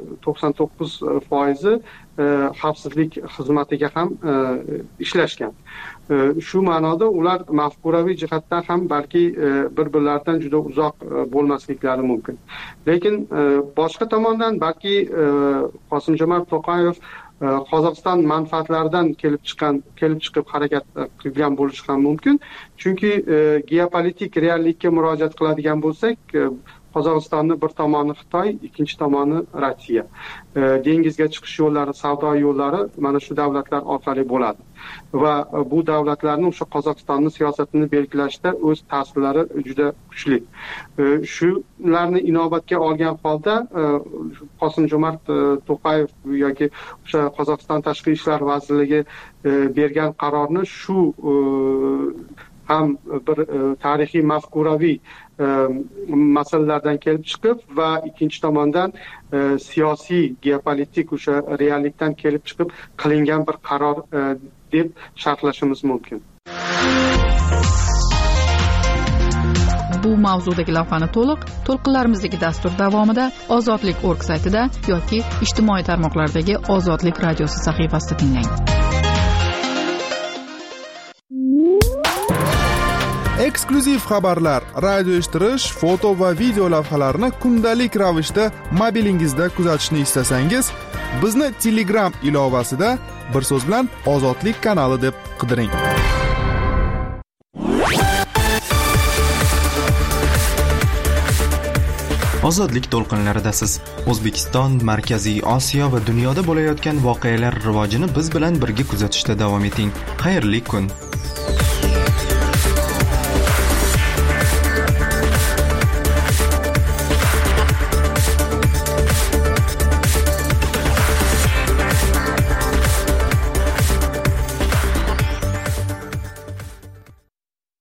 99% xavfsizlik xizmatiga ham ishlashgan. Shu ma'noda ular mafkuraviy jihatdan ham balki bir-birlaridan juda uzoq bo'lmasliklari mumkin. Lekin boshqa tomondan balki Qosim-Jo'mart To'qayev Qozog'iston manfaatlaridan kelib chiqib harakat qilgan bo'lishi ham mumkin. Chunki geopolitik reallikka murojaat qiladigan bo'lsak, Qozog'istonni bir tomoni Xitoy, ikkinchi tomoni Rossiya. Dengizga chiqish yo'llari, savdo yo'llari mana shu davlatlar orqali bo'ladi. Va bu davlatlarning o'sha Qozog'istonning siyosatini belgilashda o'z ta'sirlari juda kuchli. Shularni inobatga olgan holda Qosim-Jo'mart To'qayev yoki o'sha Qozog'iston tashqi ishlar vazirligi bergan qarorni shu ham bir tarixiy mafkuraviy masalalardan kelib chiqib va ikkinchi tomondan siyosiy geopolitik o'sha reallikdan kelib chiqib qilingan bir qaror deb sharhlashimiz mumkin. Bu mavzudagi lavhani to'lqinlarimizdagi dastur davomida Ozodlik.org saytida yoki ijtimoiy tarmoqlardagi Ozodlik radiosi sahifasida tinglang. Eksklyuziv xabarlar, radio eshittirish, foto va video lavhalarni kundalik ravishda mobilingizda kuzatishni istasangiz, bizni Telegram ilovasida bir so'z bilan Ozodlik kanali deb qidiring. Ozodlik to'lqinlaridasiz. O'zbekiston, Markaziy Osiyo va dunyoda bo'layotgan voqealar rivojini biz bilan birga kuzatishda davom eting. Xayrli kun.